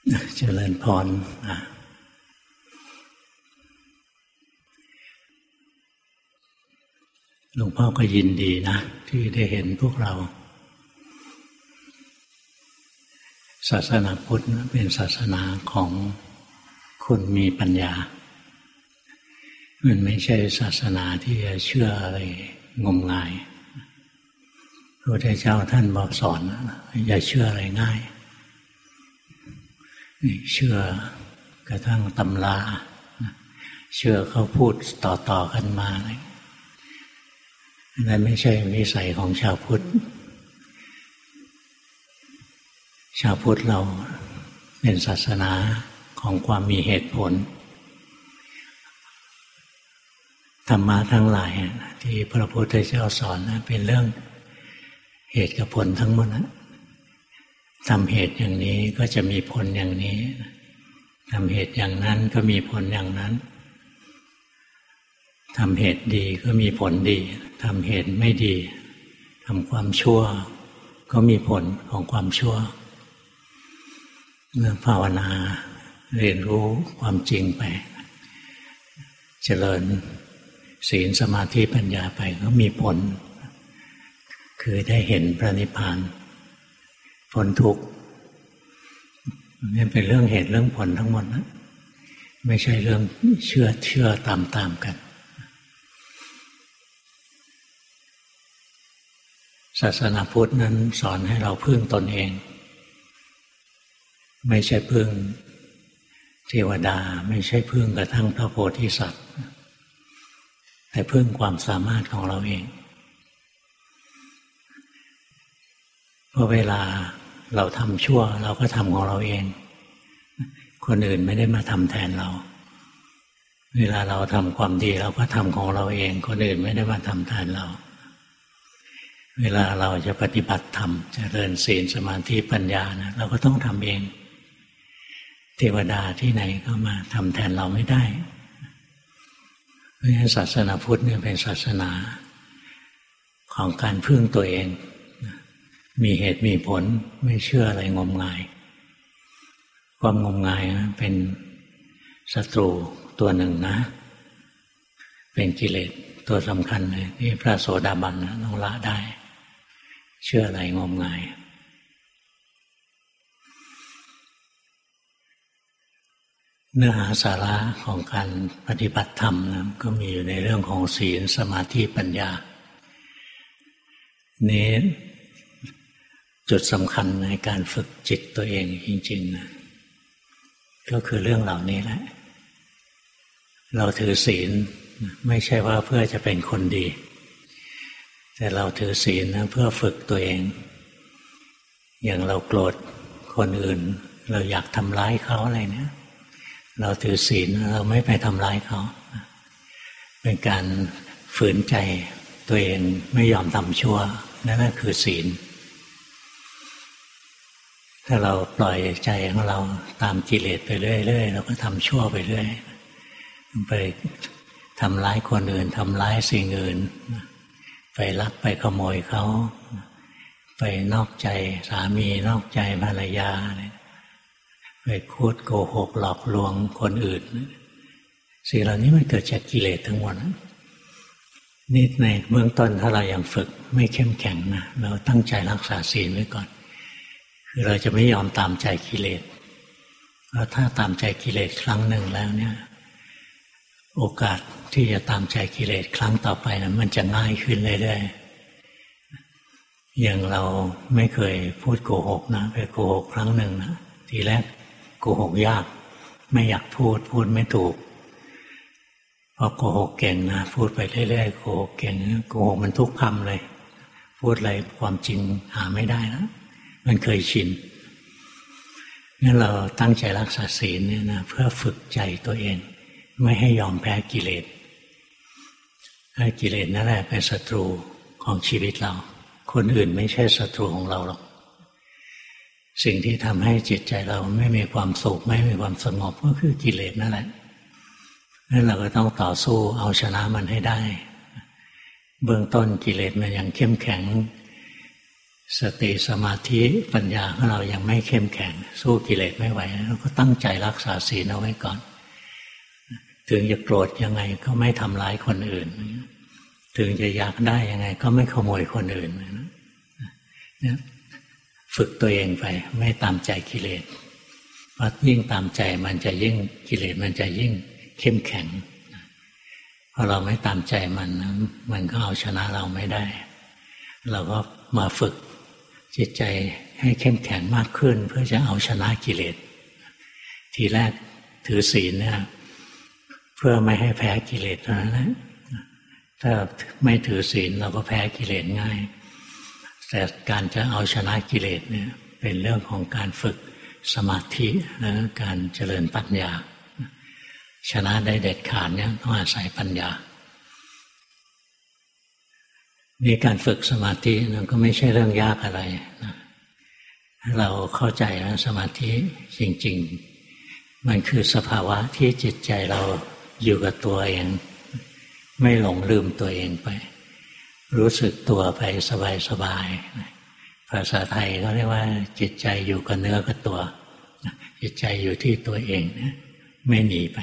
เจริญพรหลวงพ่อก็ยินดีนะที่ได้เห็นพวกเราศาสนาพุทธเป็นศาสนาของคนมีปัญญามันไม่ใช่ศาสนาที่จะเชื่ออะไรงมงายพระพุทธเจ้าท่านบอกสอนอย่าเชื่ออะไรง่ายเชื่อกระทั่งตำราเชื่อเขาพูดต่อกันมาอะไรนั่นไม่ใช่วิสัยของชาวพุทธชาวพุทธเราเป็นศาสนาของความมีเหตุผลธรรมะทั้งหลายที่พระพุทธเจ้าสอนเป็นเรื่องเหตุกับผลทั้งหมดทำเหตุอย่างนี้ก็จะมีผลอย่างนี้ทำเหตุอย่างนั้นก็มีผลอย่างนั้นทำเหตุดีก็มีผลดีทำเหตุไม่ดีทำความชั่วก็มีผลของความชั่วเมื่อภาวนาเรียนรู้ความจริงไปเจริญศีลสมาธิปัญญาไปก็มีผลคือได้เห็นพระนิพพานพ้นทุกข์นี่เป็นเรื่องเหตุเรื่องผลทั้งหมดนะไม่ใช่เรื่องเชื่อตามกันศาสนาพุทธนั้นสอนให้เราพึ่งตนเองไม่ใช่พึ่งเทวดาไม่ใช่พึ่งกระทั่งพระโพธิสัตว์แต่พึ่งความสามารถของเราเองเพราะเวลาเราทำชั่วเราก็ทำของเราเองคนอื่นไม่ได้มาทำแทนเราเวลาเราทำความดีเราก็ทำของเราเองคนอื่นไม่ได้มาทำแทนเราเวลาเราจะปฏิบัติธรรมเจริญศีลสมาธิปัญญานะเราก็ต้องทำเองเทวดาที่ไหนก็มาทำแทนเราไม่ได้เพราะฉะนั้นศาสนาพุทธเนี่ยเป็นศาสนาของการพึ่งตัวเองมีเหตุมีผลไม่เชื่ออะไรงมงายความงมงายเป็นศัตรูตัวหนึ่งนะเป็นกิเลสตัวสำคัญเลยที่พระโสดาบันต้องละได้เชื่ออะไรงมงายเนื้อหาสาระของการปฏิบัติธรรมนะก็มีอยู่ในเรื่องของศีลสมาธิปัญญานี้จุดสำคัญในการฝึกจิตตัวเองจริงๆนะก็คือเรื่องเหล่านี้แหละเราถือศีลไม่ใช่ว่าเพื่อจะเป็นคนดีแต่เราถือศีลนะเพื่อฝึกตัวเองอย่างเราโกรธคนอื่นเราอยากทำร้ายเขาอะไรเนี่ยเราถือศีลเราไม่ไปทำร้ายเขาเป็นการฝืนใจตัวเองไม่ยอมทำชั่วนั่นคือศีลถ้าเราปล่อยใจของเราตามกิเลสไปเรื่อยๆเราก็ทำชั่วไปเรื่อยไปทำร้ายคนอื่นทำร้ายสิ่งอื่นไปลักไปขโมยเขาไปนอกใจสามีนอกใจภรรยาไปพูดโกหกหลอกลวงคนอื่นสิ่งเหล่านี้มันเกิดจากกิเลสทั้งหมดนี่ในเบื้องต้นถ้าเรายังฝึกไม่เข้มแข็งนะเราตั้งใจรักษาศีลไว้ก่อนคือเราจะไม่ยอมตามใจกิเลสเพราะถ้าตามใจกิเลสครั้งหนึ่งแล้วเนี่ยโอกาสที่จะตามใจกิเลสครั้งต่อไปนะมันจะง่ายขึ้นเรื่อยๆอย่างเราไม่เคยพูดโกหกนะไปโกหกครั้งหนึ่งนะทีแรกโกหกยากไม่อยากพูดไม่ถูกพอโกหกเก่งนะพูดไปเรื่อยๆโกหกเก่งโกหกมันทุกคำเลยพูดอะไรความจริงหาไม่ได้แล้วมันเคยชินงั้นเราตั้งใจรักษาศีลเนี่ยนะเพื่อฝึกใจตัวเองไม่ให้ยอมแพ้กิเลสให้กิเลสนั่นแหละเป็นศัตรูของชีวิตเราคนอื่นไม่ใช่ศัตรูของเราหรอกสิ่งที่ทำให้จิตใจเราไม่มีความสุขไม่มีความสงบก็คือกิเลสนั่นแหละงั้นเราก็ต้องต่อสู้เอาชนะมันให้ได้เบื้องต้นกิเลสมันยังเข้มแข็งสติสมาธิปัญญาของเรายังไม่เข้มแข็งสู้กิเลสไม่ไหวเราก็ตั้งใจรักษาศีลเอาไว้ก่อนถึงจะโกรธยังไงก็ไม่ทำร้ายคนอื่นถึงจะอยากได้ยังไงก็ไม่ขโมยคนอื่นนะฝึกตัวเองไปไม่ตามใจกิเลสเพราะยิ่งตามใจมันจะยิ่งกิเลสมันจะยิ่งเข้มแข็งพอเราไม่ตามใจมันก็เอาชนะเราไม่ได้เราก็มาฝึกจิตใจให้เข้มแข็งมากขึ้นเพื่อจะเอาชนะกิเลสทีแรกถือศีลเนี่ยเพื่อไม่ให้แพ้กิเลสเท่านั้นแหละถ้าไม่ถือศีลเราก็แพ้กิเลสง่ายแต่การจะเอาชนะกิเลสเนี่ยเป็นเรื่องของการฝึกสมาธิและการเจริญปัญญาชนะได้เด็ดขาดเนี่ยต้องอาศัยปัญญานี่การฝึกสมาธิมันก็ไม่ใช่เรื่องยากอะไรนะเราเข้าใจว่าสมาธิจริงๆมันคือสภาวะที่จิตใจเราอยู่กับตัวเองไม่หลงลืมตัวเองไปรู้สึกตัวไปสบายๆภาษาไทยเขาเรียกว่าจิตใจอยู่กับเนื้อกับตัวจิตใจอยู่ที่ตัวเองไม่หนีไป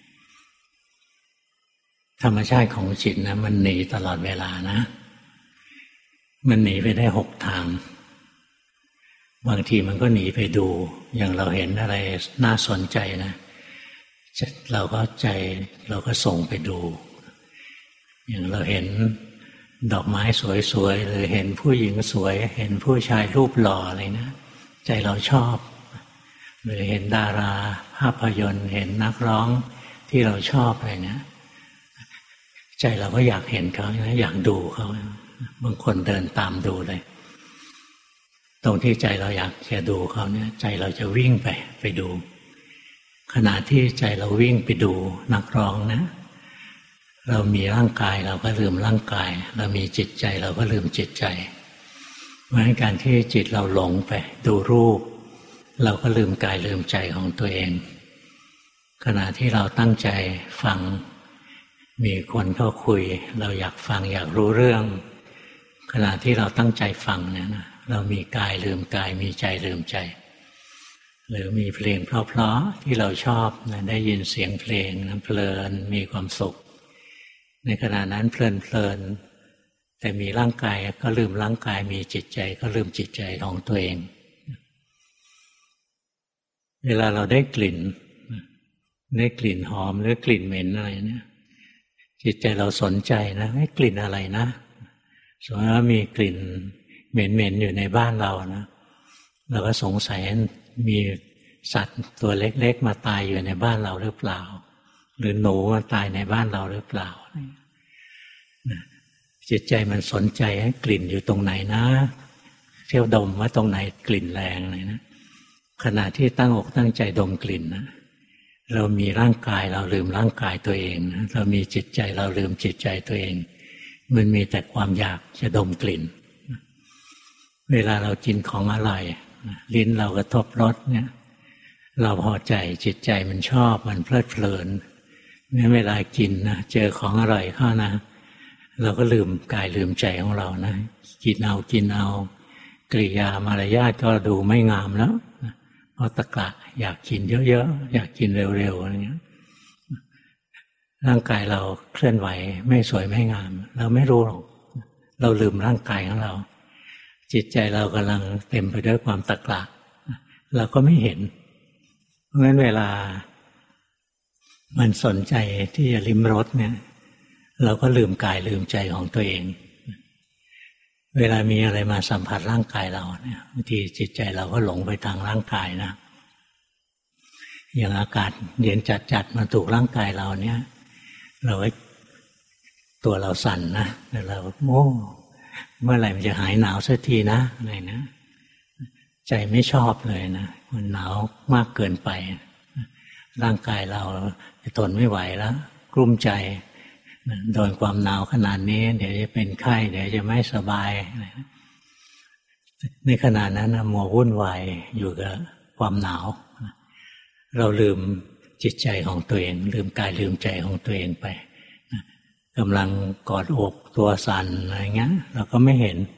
ธรรมชาติของจิตนะมันหนีตลอดเวลานะมันหนีไปได้6 ทางบางทีมันก็หนีไปดูอย่างเราเห็นอะไรน่าสนใจนะเราก็ส่งไปดูอย่างเราเห็นดอกไม้สวยๆหรือเห็นผู้หญิงสวยเห็นผู้ชายรูปหล่ออะไรนะใจเราชอบหรือเห็นดาราภาพยนตร์เห็นนักร้องที่เราชอบอะไรนะใจเราก็อยากเห็นเขาอยากดูเขาบางคนเดินตามดูเลยตรงที่ใจเราอยากจะดูเขาเนี่ยใจเราจะวิ่งไปดูขณะที่ใจเราวิ่งไปดูนักร้องนะเรามีร่างกายเราก็ลืมร่างกายเรามีจิตใจเราก็ลืมจิตใจเพราะฉะนั้นการที่จิตเราหลงไปดูรูปเราก็ลืมกายลืมใจของตัวเองขณะที่เราตั้งใจฟังมีคนเข้าคุยเราอยากฟังอยากรู้เรื่องขณะที่เราตั้งใจฟังเนี่ยนะเรามีกายลืมกายมีใจลืมใจหรือมีเพลงเพราะๆที่เราชอบนะได้ยินเสียงเพลงนะเพลินมีความสุขในขณะนั้นเพลินแต่มีร่างกายก็ลืมร่างกายมีจิตใจก็ลืมจิตใจของตัวเองเวลาเราได้กลิ่นหอมหรือกลิ่นเหม็นอะไรเนี่ยจิตใจเราสนใจนะกลิ่นอะไรนะสมมติว่ามีกลิ่นเหม็นอยู่ในบ้านเรานะเราก็สงสัยมีสัตว์ตัวเล็กๆมาตายอยู่ในบ้านเราหรือเปล่าหรือหนูมาตายในบ้านเราหรือเปล่าจิตใจมันสนใจกลิ่นอยู่ตรงไหนนะเที่ยวดมว่าตรงไหนกลิ่นแรงเลยนะขณะที่ตั้งอกตั้งใจดมกลิ่นนะเรามีร่างกายเราลืมร่างกายตัวเองนะเรามีจิตใจเราลืมจิตใจตัวเองมันมีแต่ความอยากจะดมกลิ่นเวลาเรากินของอร่อยลิ้นเรากระทบรสเนี่ยเราพอใจจิตใจมันชอบมันเพลิดเพลินเนี่ยเวลากินนะเจอของอร่อยเข้านะเราก็ลืมกายลืมใจของเรานะกินเอากริยามารยาทก็ดูไม่งามแล้วเพราะตะกละอยากกินเยอะๆอยากกินเร็วๆอะไรเงี้ยร่างกายเราเคลื่อนไหวไม่สวยไม่งามเราไม่รู้หรอกเราลืมร่างกายของเราจิตใจเรากำลังเต็มไปด้วยความตะกละเราก็ไม่เห็นเพราะงั้นเวลามันสนใจที่จะลิ้มรสเนี่ยเราก็ลืมกายลืมใจของตัวเองเวลามีอะไรมาสัมผัสร่างกายเราเนี่ยบางทีจิตใจเราก็หลงไปทางร่างกายนะอย่างอากาศเย็นจัดๆมาถูกร่างกายเราเนี่ยเราตัวเราสั่นนะเราโอ้เมื่อไหร่มันจะหายหนาวสักทีนะอะไรนะใจไม่ชอบเลยนะมันหนาวมากเกินไปร่างกายเราทนไม่ไหวแล้วกลุ้มใจโดนความหนาวขนาดนี้เดี๋ยวจะเป็นไข้เดี๋ยวจะไม่สบายในขณะนั้นมัววุ่นวายอยู่กับความหนาวเราลืมจิตใจของตัวเองลืมกายลืมใจของตัวเองไปกำลังกอดอกตัวสั่นอะไรเงี้ยเราก็ไม่เห็น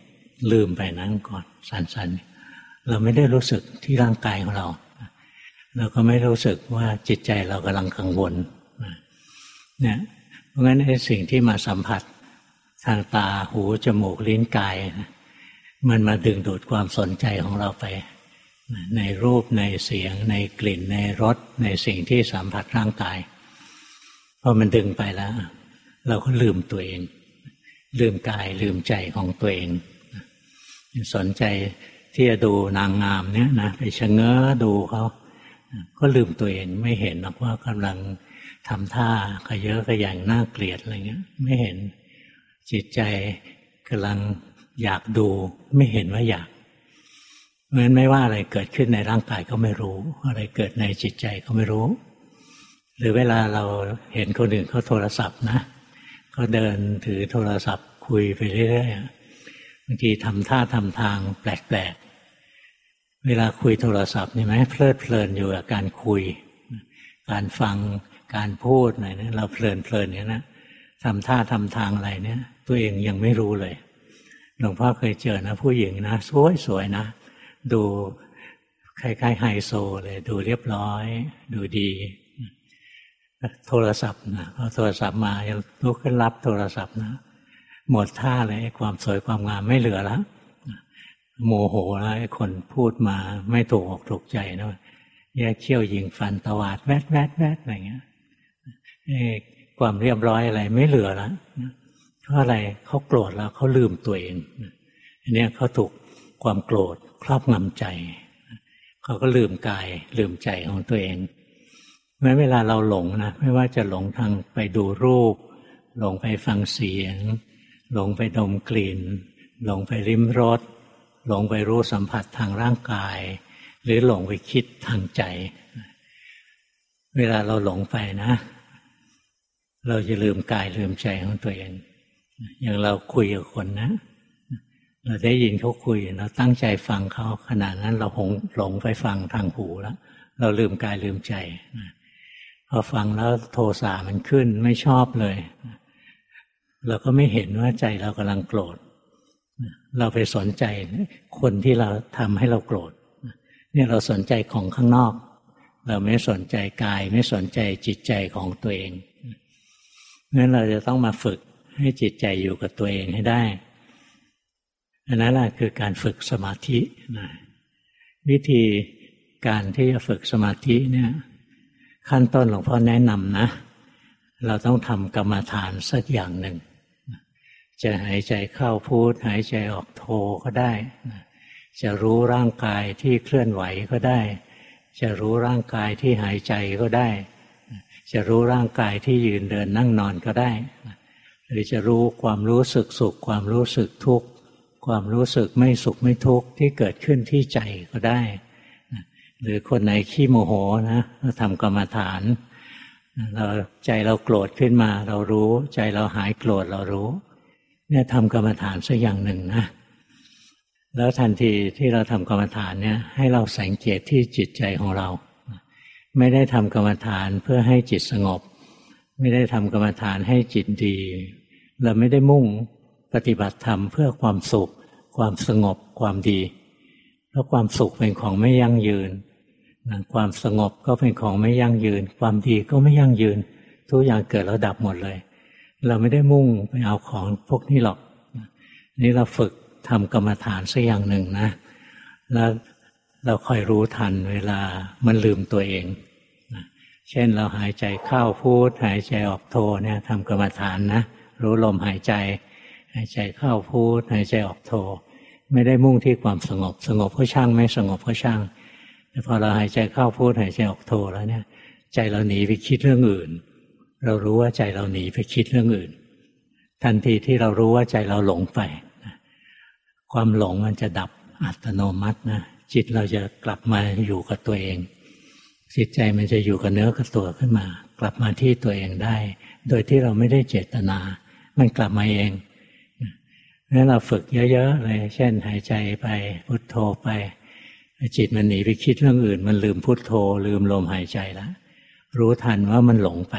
ลืมไปนั่งก่อนสั้นๆเราไม่ได้รู้สึกที่ร่างกายของเราเราก็ไม่รู้สึกว่าจิตใจเรากำลังกังวลเนี่ยเพราะงั้นไอ้สิ่งที่มาสัมผัสทางตาหูจมูกลิ้นกายมันมาดึงดูดความสนใจของเราไปในรูปในเสียงในกลิ่นในรสในสิ่งที่สัมผัสร่างกายพอมันดึงไปแล้วเราก็ลืมตัวเองลืมกายลืมใจของตัวเองสนใจที่จะดูนางงามเนี่ยนะไปชะเง้อดูเขาก็ลืมตัวเองไม่เห็นหรอกว่ากำลังทำท่าขยเยอะขย่งน่าเกลียดอะไรเงี้ยไม่เห็นจิตใจกำลังอยากดูไม่เห็นว่าอยากเพราะฉะนั้นไม่ว่าอะไรเกิดขึ้นในร่างกายก็ไม่รู้อะไรเกิดในจิตใจก็ไม่รู้หรือเวลาเราเห็นคนอื่นเขาโทรศัพท์นะก็เดินถือโทรศัพท์คุยไปเรื่อยๆบางทีทำท่าทำทางแปลกๆเวลาคุยโทรศัพท์นี่ไหมเพลิดเพลินอยู่กับการคุยการฟังการพูดอะไรเนี่ยเราเพลินอย่างนั้นทำท่าทำทางอะไรเนี่ยตัวเองยังไม่รู้เลยหลวงพ่อเคยเจอนะผู้หญิงนะสวยๆนะดูคล้ายๆไฮโซเลยดูเรียบร้อยดูดีโทรศัพท์นะพอโทรศัพท์มาลุกขึ้นรับโทรศัพท์นะหมดท่าเลยความสวยความงามไม่เหลือแล้วโมโหแล้วคนพูดมาไม่ถูกอกถูกใจนะแยกเขี้ยวยิงฟันตวาดแวดอะไรเงี้ยความเรียบร้อยอะไรไม่เหลือแล้วเพราะอะไรเขาโกรธแล้วเขาลืมตัวเองอันนี้เขาถูกความโกรธครอบงำใจเขาก็ลืมกายลืมใจของตัวเองแม้เวลาเราหลงนะไม่ว่าจะหลงทางไปดูรูปหลงไปฟังเสียงหลงไปดมกลิ่นหลงไปลิ้มรสหลงไปรู้สัมผัสทางร่างกายหรือหลงไปคิดทางใจเวลาเราหลงไปนะเราจะลืมกายลืมใจของตัวเองอย่างเราคุยกับคนนะเราได้ยินเขาคุยเราตั้งใจฟังเขาขณะนั้นเราหลงไปฟังทางหูแล้วเราลืมกายลืมใจพอฟังแล้วโทสะมันขึ้นไม่ชอบเลยเราก็ไม่เห็นว่าใจเรากำลังโกรธเราไปสนใจคนที่เราทำให้เราโกรธเนี่ยเราสนใจของข้างนอกเราไม่สนใจกายไม่สนใจจิตใจของตัวเองงั้นเราจะต้องมาฝึกให้จิตใจอยู่กับตัวเองให้ได้อันนั้นแหละคือการฝึกสมาธินะวิธีการที่จะฝึกสมาธิเนี่ยขั้นต้นหลวงพ่อแนะนำนะเราต้องทำกรรมฐานสักอย่างหนึ่งจะหายใจเข้าพุทหายใจออกโทก็ได้จะรู้ร่างกายที่เคลื่อนไหวก็ได้จะรู้ร่างกายที่หายใจก็ได้จะรู้ร่างกายที่ยืนเดินนั่งนอนก็ได้หรือจะรู้ความรู้สึกสุขความรู้สึกทุกข์ความรู้สึกไม่สุขไม่ทุกข์ที่เกิดขึ้นที่ใจก็ได้หรือคนไหนขี้โมโหนะเราทำกรรมฐานเราใจเราโกรธขึ้นมาเรารู้ใจเราหายโกรธเรารู้เนี่ยทำกรรมฐานสักอย่างหนึ่งนะแล้วทันทีที่เราทำกรรมฐานเนี่ยให้เราสังเกตที่จิตใจของเราไม่ได้ทำกรรมฐานเพื่อให้จิตสงบไม่ได้ทำกรรมฐานให้จิตดีเราไม่ได้มุ่งปฏิบัติธรรมเพื่อความสุขความสงบความดีเพราะความสุขเป็นของไม่ยั่งยืนความสงบก็เป็นของไม่ยั่งยืนความดีก็ไม่ยั่งยืนทุกอย่างเกิดแล้วดับหมดเลยเราไม่ได้มุ่งไปเอาของพวกนี้หรอกนี่เราฝึกทำกรรมฐานสักอย่างหนึ่งนะแล้วเราคอยรู้ทันเวลามันลืมตัวเองเช่นเราหายใจเข้าพุทหายใจออกโทเนี่ยทำกรรมฐานนะรู้ลมหายใจหายใจเข้าพุทหายใจออกโทไม่ได้มุ่งที่ความสงบสงบก็ช่างไม่สงบก็ช่างแต่พอเราหายใจเข้าพุทหายใจออกโทแล้วเนี่ยใจเราหนีไปคิดเรื่องอื่นเรารู้ว่าใจเราหนีไปคิดเรื่องอื่นทันทีที่เรารู้ว่าใจเราหลงไปความหลงมันจะดับอัตโนมัตินะจิตเราจะกลับมาอยู่กับตัวเองจิตใจมันจะอยู่กับเนื้อกับตัวขึ้นมากลับมาที่ตัวเองได้โดยที่เราไม่ได้เจตนามันกลับมาเองงั้นเราฝึกเยอะๆเลยเช่นหายใจไปพุทโธไปจิตมันหนีไปคิดเรื่องอื่นมันลืมพุทโธลืมลมหายใจแล้วรู้ทันว่ามันหลงไป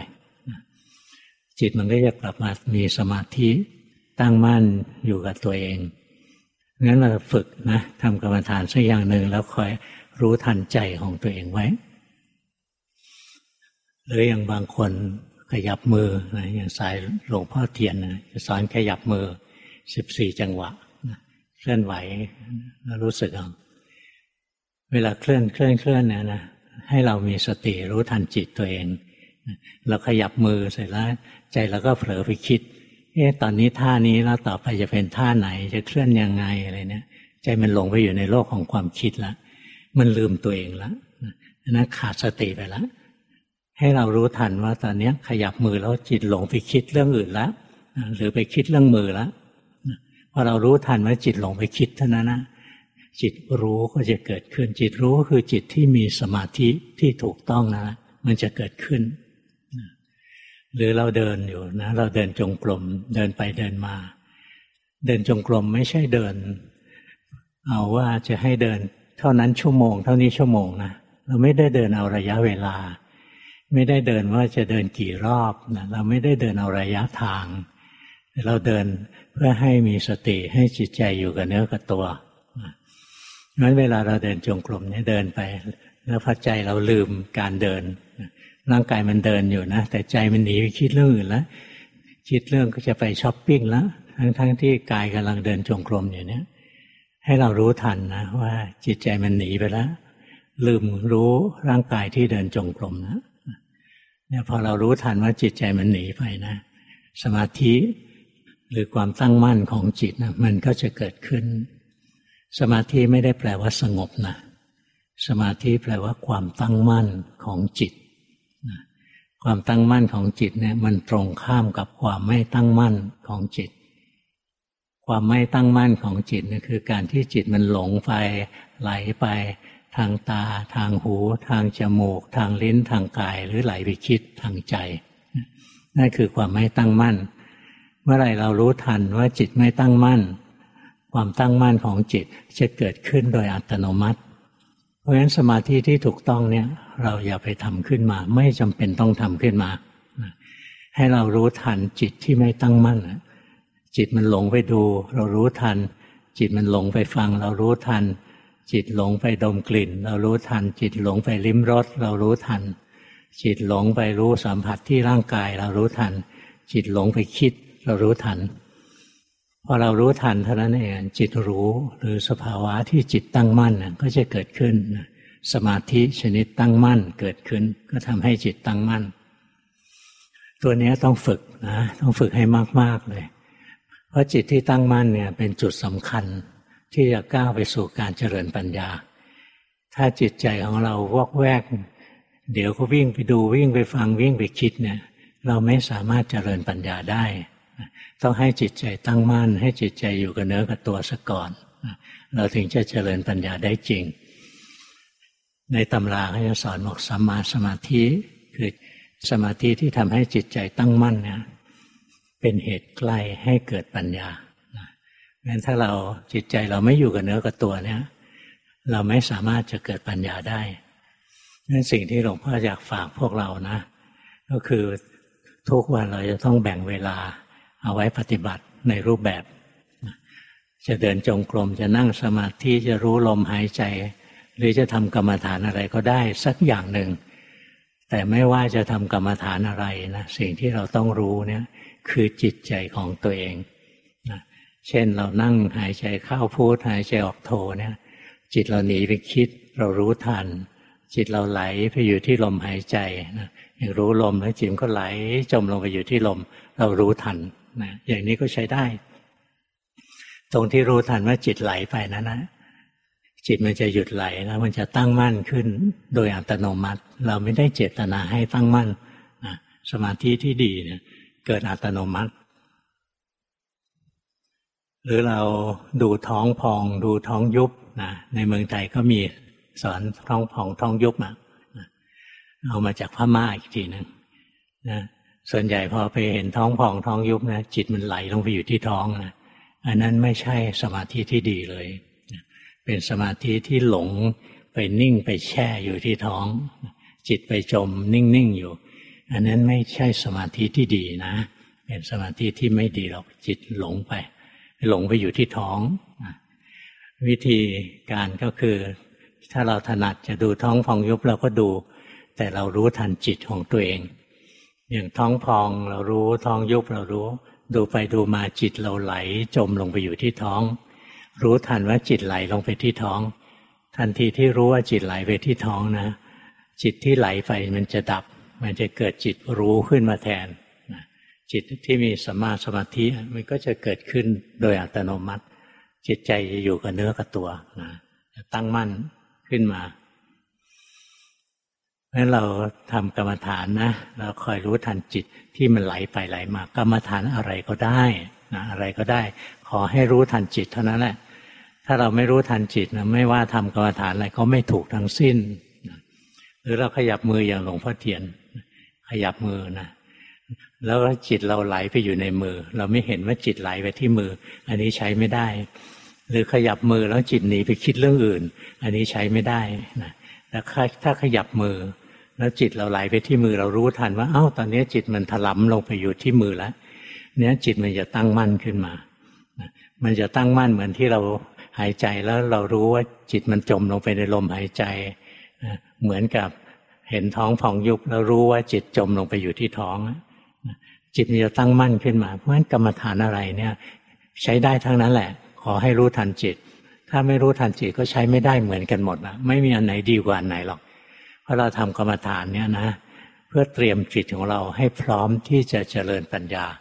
จิตมันก็จะกลับมามีสมาธิตั้งมั่นอยู่กับตัวเองงั้นเราฝึกนะทำกรรมฐานสักอย่างหนึ่งแล้วคอยรู้ทันใจของตัวเองไว้หรืออย่างบางคนขยับมือนะอย่างสายหลวงพ่อเทียนนะจะสอนขยับมือ14จังหวะนะเคลื่อนไหวแล้วรู้สึกเอาเวลาเคลื่อนเนี่ยนะให้เรามีสติรู้ทันจิตตัวเองเราขยับมือเสร็จแล้วใจเราก็เผลอไปคิดตอนนี้ท่านี้แล้วต่อไปจะเป็นท่าไหนจะเคลื่อนยังไงอะไรเนี่ยใจมันหลงไปอยู่ในโลกของความคิดแล้วมันลืมตัวเองแล้วนั้นขาดสติไปแล้วให้เรารู้ทันว่าตอนนี้ขยับมือแล้วจิตหลงไปคิดเรื่องอื่นแล้วหรือไปคิดเรื่องมือแล้วพอเรารู้ทันว่าจิตหลงไปคิดเท่านั้นนะจิตรู้ก็จะเกิดขึ้นจิตรู้ก็คือจิตที่มีสมาธิที่ถูกต้องนะมันจะเกิดขึ้นหรือเราเดินอยู่นะเราเดินจงกรมเดินไปเดินมาเดินจงกรมไม่ใช่เดินเอาว่าจะให้เดินเท่านั้นชั่วโมงเท่านี้ชั่วโมงนะเราไม่ได้เดินเอาระยะเวลาไม่ได้เดินว่าจะเดินกี่รอบนะเราไม่ได้เดินเอาระยะทางแต่เราเดินเพื่อให้มีสติให้จิตใจอยู่กับเนื้อกับตัวงั้นเวลาเราเดินจงกรมเนี่ยเดินไปแล้วพอใจเราลืมการเดินร่างกายมันเดินอยู่นะแต่ใจมันหนีไปคิดเรื่องอื่นแล้วคิดเรื่องก็จะไปช้อปปิ้งแล้วทั้งที่กายกำลังเดินจงกรมอยู่เนี่ยให้เรารู้ทันนะว่าจิตใจมันหนีไปแล้วลืมรู้ร่างกายที่เดินจงกรมนะเนี่ยพอเรารู้ทันว่าจิตใจมันหนีไปนะสมาธิหรือความตั้งมั่นของจิตนะมันก็จะเกิดขึ้นสมาธิไม่ได้แปลว่าสงบนะสมาธิแปลว่าความตั้งมั่นของจิตความตั้งมั่นของจิตเนี่ยมันตรงข้ามกับความไม่ตั้งมั่นของจิตความไม่ตั้งมั่นของจิตนี่คือการที่จิตมันหลงไปไหลไปทางตาทางหูทางจมูกทางลิ้นทางกายหรือไหลไปคิดทางใจนั่นคือความไม่ตั้งมั่นเมื่อไหร่เรารู้ทันว่าจิตไม่ตั้งมั่นความตั้งมั่นของจิตจะเกิดขึ้นโดยอัตโนมัติเพราะฉะนั้นสมาธิที่ถูกต้องเนี่ยเราอย่าไปทำขึ้นมาไม่จำเป็นต้องทำขึ้นมาให้เรารู้ทันจิตที่ไม่ตั้งมั่นจิตมันหลงไปดูเรารู้ทันจิตมันหลงไปฟังเรารู้ทันจิตหลงไปดมกลิ่นเรารู้ทันจิตหลงไปลิ้มรสเรารู้ทันจิตหลงไปรู้สัมผัสที่ร่างกายเรารู้ทันจิตหลงไปคิดเรารู้ทันพอเรารู้ทันเท่านั้นเองจิตรู้หรือสภาวะที่จิตตั้งมั่นก็จะเกิดขึ้นสมาธิชนิดตั้งมั่นเกิดขึ้นก็ทำให้จิตตั้งมั่นตัวนี้ต้องฝึกนะต้องฝึกให้มากๆเลยเพราะจิตที่ตั้งมั่นเนี่ยเป็นจุดสำคัญที่จะก้าวไปสู่การเจริญปัญญาถ้าจิตใจของเราวอกแวกเดี๋ยวก็วิ่งไปดูวิ่งไปฟังวิ่งไปคิดเนี่ยเราไม่สามารถเจริญปัญญาได้ต้องให้จิตใจตั้งมั่นให้จิตใจอยู่กับเนื้อกับตัวซะก่อนเราถึงจะเจริญปัญญาได้จริงในตำราเขาจะสอนบอกสัมมาสมาธิคือสมาธิที่ทำให้จิตใจตั้งมั่นเนี่ยเป็นเหตุใกล้ให้เกิดปัญญางั้นถ้าเราจิตใจเราไม่อยู่กับเนื้อกับตัวเนี่ยเราไม่สามารถจะเกิดปัญญาได้นั่นสิ่งที่หลวงพ่ออยากฝากพวกเรานะก็คือทุกวันเราจะต้องแบ่งเวลาเอาไว้ปฏิบัติในรูปแบบจะเดินจงกรมจะนั่งสมาธิจะรู้ลมหายใจหรือจะทำกรรมฐานอะไรก็ได้สักอย่างหนึ่งแต่ไม่ว่าจะทำกรรมฐานอะไรนะสิ่งที่เราต้องรู้เนี่ยคือจิตใจของตัวเองนะเช่นเรานั่งหายใจเข้าพุทหายใจออกโทเนี่ยจิตเราหนีไปคิดเรารู้ทันจิตเราไหลไปอยู่ที่ลมหายใจนะอย่างรู้ลมแล้วจิตก็ไหลจมลงไปอยู่ที่ลมเรารู้ทันนะอย่างนี้ก็ใช้ได้ตรงที่รู้ทันว่าจิตไหลไปนั้นนะจิตมันจะหยุดไหลแล้วมันจะตั้งมั่นขึ้นโดยอัตโนมัติเราไม่ได้เจตนาให้ตั้งมั่นนะสมาธิที่ดีเนี่ยเกิดอัตโนมัติหรือเราดูท้องพองดูท้องยุบนะในเมืองไทยก็มีสอนท้องพองท้องยุบเอามาจากพม่าอีกทีนึงนะส่วนใหญ่พอไปเห็นท้องพองท้องยุบนะจิตมันไหลลงไปอยู่ที่ท้องนะอันนั้นไม่ใช่สมาธิที่ดีเลยเป็นสมาธิที่หลงไปนิ่งไปแช่อยู่ที่ท้องจิตไปจมนิ่งๆอยู่อันนั้นไม่ใช่สมาธิที่ดีนะเป็นสมาธิที่ไม่ดีหรอกจิตหลงไปอยู่ที่ท้องวิธีการก็คือถ้าเราถนัดจะดูท้องพองยุบเราก็ดู แต่เรารู้ทันจิตของตัวเองอย่างท้องพองเรารู้ท้องยุบเรารู้ดูไปดูมาจิตเราไหลจมลงไปอยู่ที่ท้องรู้ทันว่าจิตไหลลงไปที่ท้องทันทีที่รู้ว่าจิตไหลไปที่ท้องนะจิตที่ไหลไปมันจะดับมันจะเกิดจิตรู้ขึ้นมาแทนจิตที่มีสัมมาสมาธิมันก็จะเกิดขึ้นโดยอัตโนมัติจิตใจจะอยู่กับเนื้อกับตัวนะจะตั้งมั่นขึ้นมาเพราะฉะนั้นเราทำกรรมฐานนะเราคอยรู้ทันจิตที่มันไหลไปไหลมากรรมฐานอะไรก็ได้นะอะไรก็ได้ขอให้รู้ทันจิตเท่านั้นแหละถ้าเราไม่รู้ทันจิตนะไม่ว่าทำกรรมฐานอะไรก็ไม่ถูกทั้งสิ้นนะหรือเราขยับมืออย่างหลวงพ่อเทียนขยับมือนะแล้วจิตเราไหลไปอยู่ในมือเราไม่เห็นว่าจิตไหลไปที่มืออันนี้ใช้ไม่ได้หรือขยับมือแล้วจิตหนีไปคิดเรื่องอื่นอันนี้ใช้ไม่ได้นะแล้วถ้าขยับมือแล้วจิตเราไหลไปที่มือเรารู้ทันว่าเอ้าตอนนี้จิตมันถลำลงไปอยู่ที่มือแล้วเนี้ยจิตมันจะตั้งมั่นขึ้นมามันจะตั้งมั่นเหมือนที่เราหายใจแล้วเรารู้ว่าจิตมันจมลงไปในลมหายใจเหมือนกับเห็นท้องพองยุบแล้วรู้ว่าจิตจมลงไปอยู่ที่ท้องจิตมันจะตั้งมั่นขึ้นมาเพราะฉะนั้นกรรมฐานอะไรเนี่ยใช้ได้ทั้งนั้นแหละขอให้รู้ทันจิตถ้าไม่รู้ทันจิตก็ใช้ไม่ได้เหมือนกันหมดนะไม่มีอันไหนดีกว่าอันไหนหรอกเพราะเราทำกรรมฐานเนี่ยนะเพื่อเตรียมจิตของเราให้พร้อมที่จะเจริญปัญญา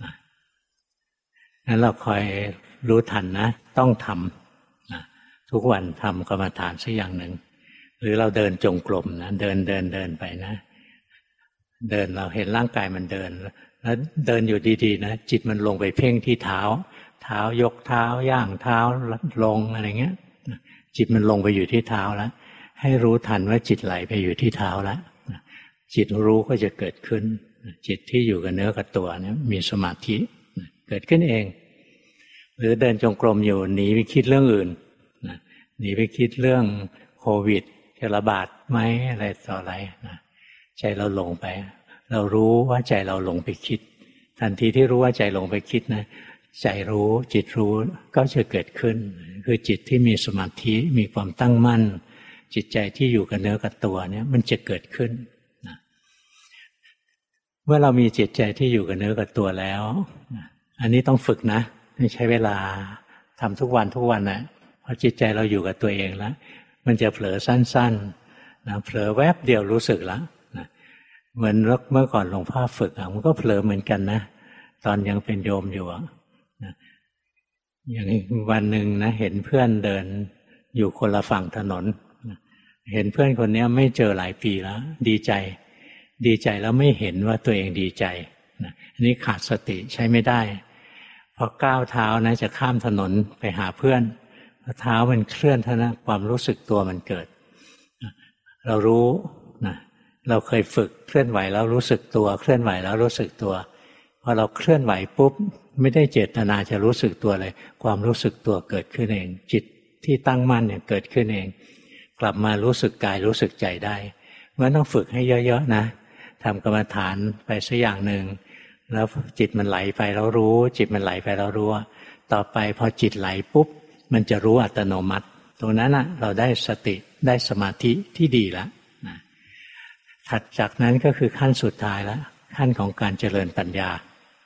นั้นเราคอยรู้ทันนะต้องทำนะทุกวันทำกรรมฐานสักอย่างหนึ่งหรือเราเดินจงกรมนะเดินไปนะเดินเราเห็นร่างกายมันเดินแล้วเดินอยู่ดีๆนะจิตมันลงไปเพ่งที่เท้ายกเท้าย่างเท้าลงอะไรเงี้ยจิตมันลงไปอยู่ที่เท้าแล้วให้รู้ทันว่าจิตไหลไปอยู่ที่เท้าแล้วจิตรู้ก็จะเกิดขึ้นจิตที่อยู่กับเนื้อกับตัวเนี่ยมีสมาธิเกิดขึ้นเองหรือเดินจงกรมอยู่หนีไปคิดเรื่องอื่นหนีไปคิดเรื่องโควิดจะระบาดไหมอะไรต่ออะไรใจเราหลงไปเรารู้ว่าใจเราหลงไปคิดทันทีที่รู้ว่าใจหลงไปคิดนะใจรู้จิตรู้ก็จะเกิดขึ้นคือจิตที่มีสมาธิมีความตั้งมั่นจิตใจที่อยู่กับเนื้อกับตัวเนี่ยมันจะเกิดขึ้นเมื่อเรามีจิตใจที่อยู่กับเนื้อกับตัวแล้วอันนี้ต้องฝึกนะไม่ใช้เวลาทำทุกวันนะเพราะจิตใจเราอยู่กับตัวเองแล้วมันจะเผลอสั้นๆนะเผลอแวบเดียวรู้สึกแล้วนะเหมือนเมื่อก่อนหลวงพ่อฝึกมันก็เผลอเหมือนกันนะตอนยังเป็นโยมอยู่นะอย่างวันหนึ่งนะเห็นเพื่อนเดินอยู่คนละฝั่งถนนเห็นเพื่อนคนนี้ไม่เจอหลายปีแล้วดีใจแล้วไม่เห็นว่าตัวเองดีใจนะอันนี้ขาดสติใช้ไม่ได้พอก้าวเท้านะจะข้ามถนนไปหาเพื่อนเท้ามันเคลื่อนเท่านั้นความรู้สึกตัวมันเกิดเรารู้นะเราเคยฝึกเคลื่อนไหวแล้วรู้สึกตัวเคลื่อนไหวแล้วรู้สึกตัวพอเราเคลื่อนไหวปุ๊บไม่ได้เจตนาจะรู้สึกตัวเลยความรู้สึกตัวเกิดขึ้นเองจิตที่ตั้งมั่นเนี่ยเกิดขึ้นเองกลับมารู้สึกกายรู้สึกใจได้เพราะต้องฝึกให้เยอะๆนะทำกรรมฐานไปสักอย่างหนึ่งแล้วจิตมันไหลไปแล้วรู้จิตมันไหลไปแล้วรู้ต่อไปพอจิตไหลปุ๊บมันจะรู้อัตโนมัติตรงนั้นเราได้สติได้สมาธิที่ดีแล้วถัดจากนั้นก็คือขั้นสุดท้ายแล้วขั้นของการเจริญปัญญา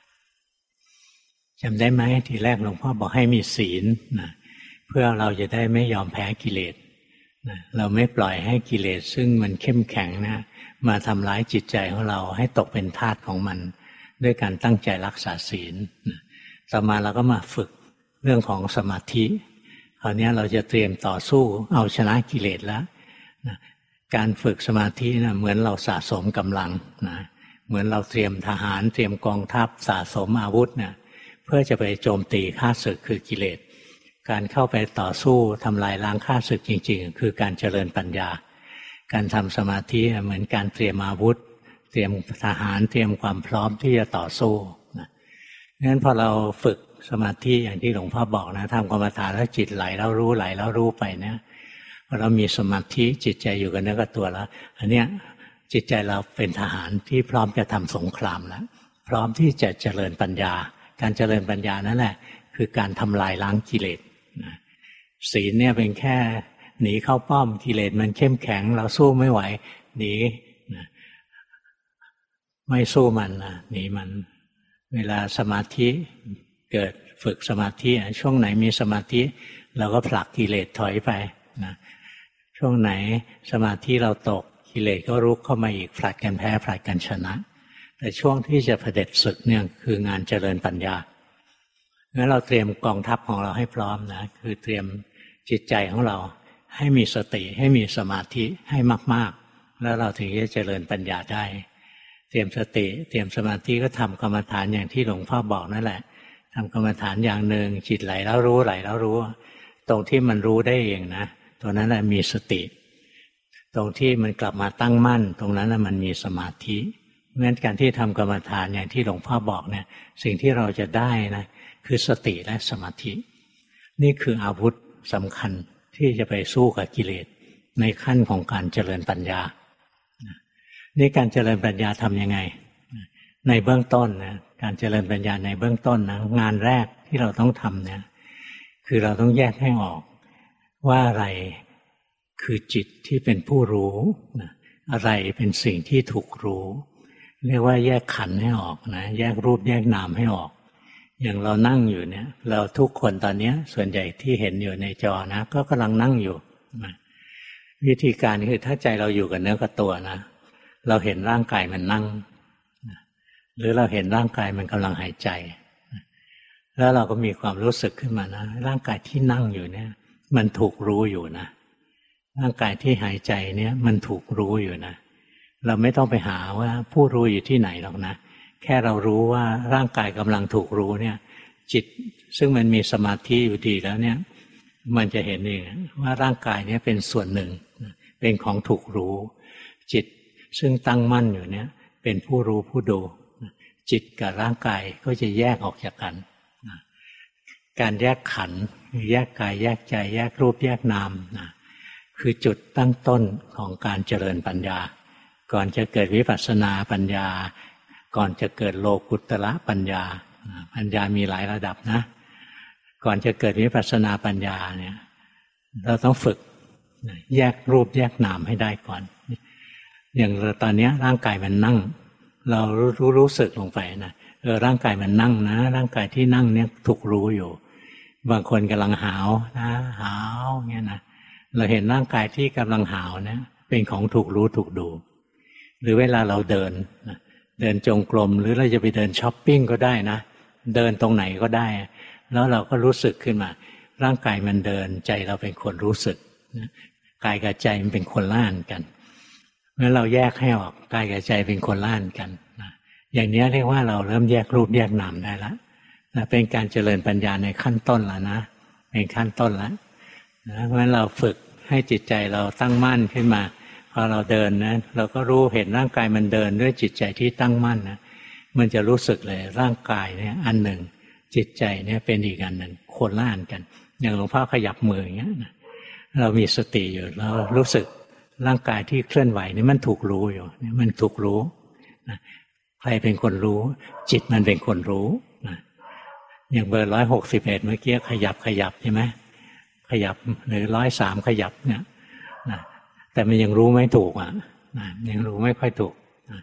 จำได้ไหมทีแรกหลวงพ่อบอกให้มีศีลนะเพื่อเราจะได้ไม่ยอมแพ้กิเลสนะเราไม่ปล่อยให้กิเลสซึ่งมันเข้มแข็งนะมาทำร้ายจิตใจของเราให้ตกเป็นทาสของมันด้วยการตั้งใจรักษาศีลนะต่อมาเราก็มาฝึกเรื่องของสมาธิคราวนี้เราจะเตรียมต่อสู้เอาชนะกิเลสแล้วนะการฝึกสมาธินะเหมือนเราสะสมกำลังนะเหมือนเราเตรียมทหารเตรียมกองทัพสะสมอาวุธนะเพื่อจะไปโจมตีข้าศึกคือกิเลสการเข้าไปต่อสู้ทำลายล้างข้าศึกจริงๆคือการเจริญปัญญาการทำสมาธิเหมือนการเตรียมอาวุธเตรียมทหารเตรียมความพร้อมที่จะต่อสู้นะงั้นพอเราฝึกสมาธิอย่างที่หลวงพ่อบอกนะทำกรรมฐานแล้วจิตไหลแล้วรู้ไหลแล้วรู้ไปเนี่ยพอเรามีสมาธิจิตใจอยู่กับเนื้อกับตัวแล้วอันเนี้ยจิตใจเราเป็นทหารที่พร้อมจะทำสงครามแล้วพร้อมที่จะเจริญปัญญาการเจริญปัญญานั่นแหละคือการทำลายล้างกิเลสนะศีลเนี่ยเป็นแค่หนีเข้าป้อมกิเลสมันเข้มแข็งเราสู้ไม่ไหวหนีไม่สู้มันนะหนีมันเวลาสมาธิเกิดฝึกสมาธิช่วงไหนมีสมาธิเราก็ผลักกิเลสถอยไปนะช่วงไหนสมาธิเราตกกิเลสก็รุกเข้ามาอีกผลัดกันแพ้ผลัดกันชนะแต่ช่วงที่จะเผด็จศึกเนี่ยคืองานเจริญปัญญางั้นเราเตรียมกองทัพของเราให้พร้อมนะคือเตรียมจิตใจของเราให้มีสติให้มีสมาธิให้มากๆแล้วเราถึงจะเจริญปัญญาได้เตรียมสติเตรียมสมาธิก็ทำกรรมฐานอย่างที่หลวงพ่อบอกนั่นแหละทำกรรมฐานอย่างหนึ่งจิตไหลแล้วรู้ไหลแล้วรู้ตรงที่มันรู้ได้เองนะตรงนั้นมีสติตรงที่มันกลับมาตั้งมั่นตรงนั้นมันมีสมาธิเพราะฉะนั้นการที่ทำกรรมฐานอย่างที่หลวงพ่อบอกเนี่ยสิ่งที่เราจะได้นะคือสติและสมาธินี่คืออาวุธสำคัญที่จะไปสู้กับกิเลสในขั้นของการเจริญปัญญานี่การเจริญปัญญาทำยังไงในเบื้องต้นนะการเจริญปัญญาในเบื้องต้นนะงานแรกที่เราต้องทำเนี่ยคือเราต้องแยกให้ออกว่าอะไรคือจิตที่เป็นผู้รู้อะไรเป็นสิ่งที่ถูกรู้เรียกว่าแยกขันธ์ให้ออกนะแยกรูปแยกนามให้ออกอย่างเรานั่งอยู่เนี่ยเราทุกคนตอนนี้ส่วนใหญ่ที่เห็นอยู่ในจอนะก็กำลังนั่งอยู่วิธีการคือถ้าใจเราอยู่กับเนื้อกับตัวนะเราเห็นร่างกายมันนั่งหรือเราเห็นร่างกายมันกำลังหายใจแล้วเราก็มีความรู้สึกขึ้นมานะร่างกายที่นั่งอยู่เนี่ยมันถูกรู้อยู่นะร่างกายที่หายใจเนี่ยมันถูกรู้อยู่นะเราไม่ต้องไปหาว่าผู้รู้อยู่ที่ไหนหรอกนะแค่เรารู้ว่าร่างกายกำลังถูกรู้เนี่ยจิตซึ่งมันมีสมาธิอยู่ดีแล้วเนี่ยมันจะเห็นเองว่าร่างกายเนี่ยเป็นส่วนหนึ่งเป็นของถูกรู้จิตซึ่งตั้งมั่นอยู่เนี่ยเป็นผู้รู้ผู้ดูจิตกับร่างกายก็จะแยกออกจากกันการแยกขันธ์แยกกายแยกใจแยกรูปแยกนามคือจุดตั้งต้นของการเจริญปัญญาก่อนจะเกิดวิปัสสนาปัญญาก่อนจะเกิดโลกุตตรปัญญาปัญญามีหลายระดับนะก่อนจะเกิดวิปัสสนาปัญญาเนี่ยเราต้องฝึกแยกรูปแยกนามให้ได้ก่อนอย่างตอนนี้ร่างกายมันนั่งเรารู้สึกลงไปนะร่างกายมันนั่งนะร่างกายที่นั่งเนี่ยถูกรู้อยู่บางคนกำลังหาวนะหาวเงี้ยนะเราเห็นร่างกายที่กำลังหาวเนี่ยเป็นของถูกรู้ถูกดูหรือเวลาเราเดินจงกรมหรือเราจะไปเดินช้อปปิ้งก็ได้นะเดินตรงไหนก็ได้แล้วเราก็รู้สึกขึ้นมาร่างกายมันเดินใจเราเป็นคนรู้สึกกายกับใจมันเป็นคนละอันกันเมื่อเราแยกให้ออกกายกับใจเป็นคนละอันกันอย่างนี้เรียกว่าเราเริ่มแยกรูปแยกนามได้แล้วเป็นการเจริญปัญญาในขั้นต้นแล้วนะเป็นขั้นต้นแล้วเพราะฉะนั้นเราฝึกให้จิตใจเราตั้งมั่นขึ้นมาพอเราเดินนะเราก็รู้เห็นร่างกายมันเดินด้วยจิตใจที่ตั้งมั่นนะมันจะรู้สึกเลยร่างกายเนี่ยอันหนึ่งจิตใจเนี่ยเป็นอีกอันหนึ่งคนละอันกันอย่างหลวงพ่อขยับมืออย่างเงี้ยนะเรามีสติอยู่เรารู้สึกร่างกายที่เคลื่อนไหวนี่มันถูกรู้อยู่มันถูกรู้นะใครเป็นคนรู้จิตมันเป็นคนรู้นะอย่างเบอร์161เมื่อกี้ขยับใช่ไหมขยับหรือ103ขยับเนี่ยนะแต่มันยังรู้ไม่ถูกนะยังรู้ไม่ค่อยถูกนะ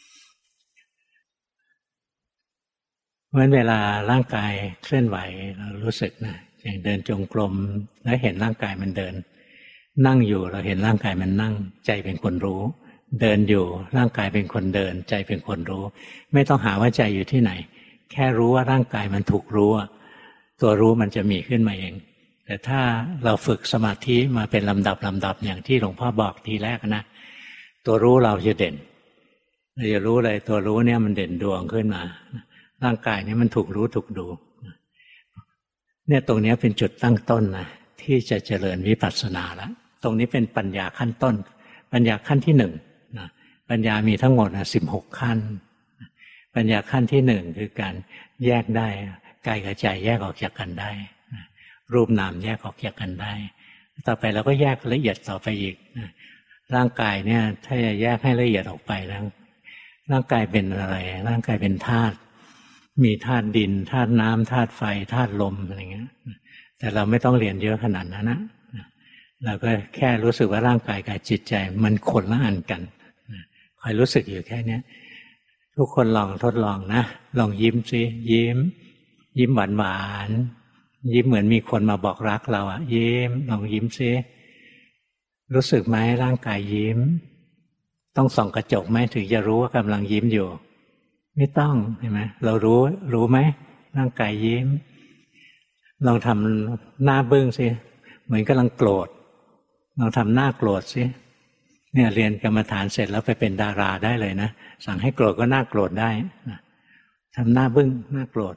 เพราะฉะนั้นเวลาร่างกายเคลื่อนไหวเรารู้สึกนะอย่างเดินจงกรมแล้วเห็นร่างกายมันเดินนั่งอยู่เราเห็นร่างกายมันนั่งใจเป็นคนรู้เดินอยู่ร่างกายเป็นคนเดินใจเป็นคนรู้ไม่ต้องหาว่าใจอยู่ที่ไหนแค่รู้ว่าร่างกายมันถูกรู้ตัวรู้มันจะมีขึ้นมาเองแต่ถ้าเราฝึกสมาธิมาเป็นลำดับอย่างที่หลวงพ่อบอกทีแรกนะตัวรู้เราจะเด่นเราจะรู้เลยตัวรู้เนี่ยมันเด่นดวงขึ้นมาร่างกายนี้มันถูกรู้ถูกดูเนี่ยตรงนี้เป็นจุดตั้งต้นนะที่จะเจริญวิปัสสนาแล้วตรงนี้เป็นปัญญาขั้นต้นปัญญาขั้นที่1นะปัญญามีทั้งหมด16ขั้นปัญญาขั้นที่1คือการแยกได้กายกับใจแยกออกจากกันได้รูปนามแยกออกจากกันได้ต่อไปเราก็แยกละเอียดต่อไปอีกร่างกายเนี่ยถ้าจะแยกให้ละเอียดออกไปแล้วร่างกายเป็นอะไรร่างกายเป็นธาตุมีธาตุดินธาตุน้ำธาตุไฟธาตุลมอะไรเงี้ยแต่เราไม่ต้องเรียนเยอะขนาดนั้นนะเราก็แค่รู้สึกว่าร่างกายกับจิตใจมันคนละอันกันคอยรู้สึกอยู่แค่นี้ทุกคนลองทดลองนะลองยิ้มสิยิ้มหวานยิ้มเหมือนมีคนมาบอกรักเราอ่ะยิ้มลองยิ้มสิรู้สึกไหมร่างกายยิ้มต้องส่องกระจกไหมถึงจะรู้ว่ากำลังยิ้มอยู่ไม่ต้องเห็นไหมเรารู้ไหมร่างกายยิ้มลองทำหน้าบึ้งสิเหมือนกำลังโกรธลองทำหน้าโกรธสิเนี่ยเรียนกรรมฐานเสร็จแล้วไปเป็นดาราได้เลยนะสั่งให้โกรธก็หน้าโกรธได้ทำหน้าบึ้งหน้าโกรธ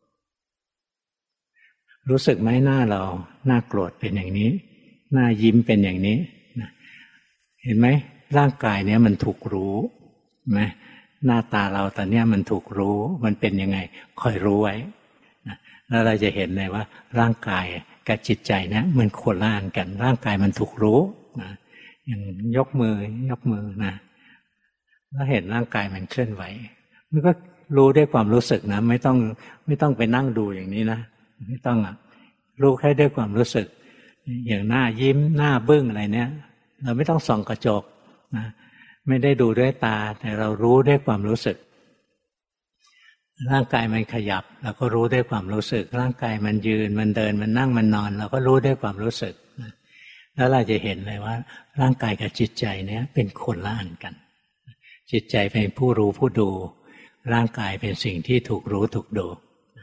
รู้สึกไหมหน้าเราหน้าโกรธเป็นอย่างนี้หน้ายิ้มเป็นอย่างนี้เห็นไหมร่างกายเนี้ยมันถูกรู้ไหมหน้าตาเราตอนนี้มันถูกรู้มันเป็นยังไงคอยรู้ไว้แล้วเราจะเห็นเลยว่าร่างกายกับจิตใจเนี่ยมันโคละอันกันร่างกายมันถูกรู้นะอย่างยกมือนะแล้วเห็นร่างกายมันเคลื่อนไหวมันก็รู้ด้วยความรู้สึกนะไม่ต้องไปนั่งดูอย่างนี้นะไม่ต้องรู้แค่ด้วยความรู้สึกอย่างหน้ายิ้มหน้าบึ้งอะไรเนี่ยเราไม่ต้องส่องกระจกนะไม่ได้ดูด้วยตาแต่เรารู้ด้วยความรู้สึกร่างกายมันขยับเราก็รู้ด้วยความรู้สึกร่างกายมันยืนมันเดินมันนั่งมันนอนเราก็รู้ด้วยความรู้สึกแล้วเราจะเห็นเลยว่าร่างกายกับจิตใจเนี่ยเป็นคนละอันกันจิตใจเป็นผู้รู้ผู้ดูร่างกายเป็นสิ่งที่ถูกรู้ถูกดู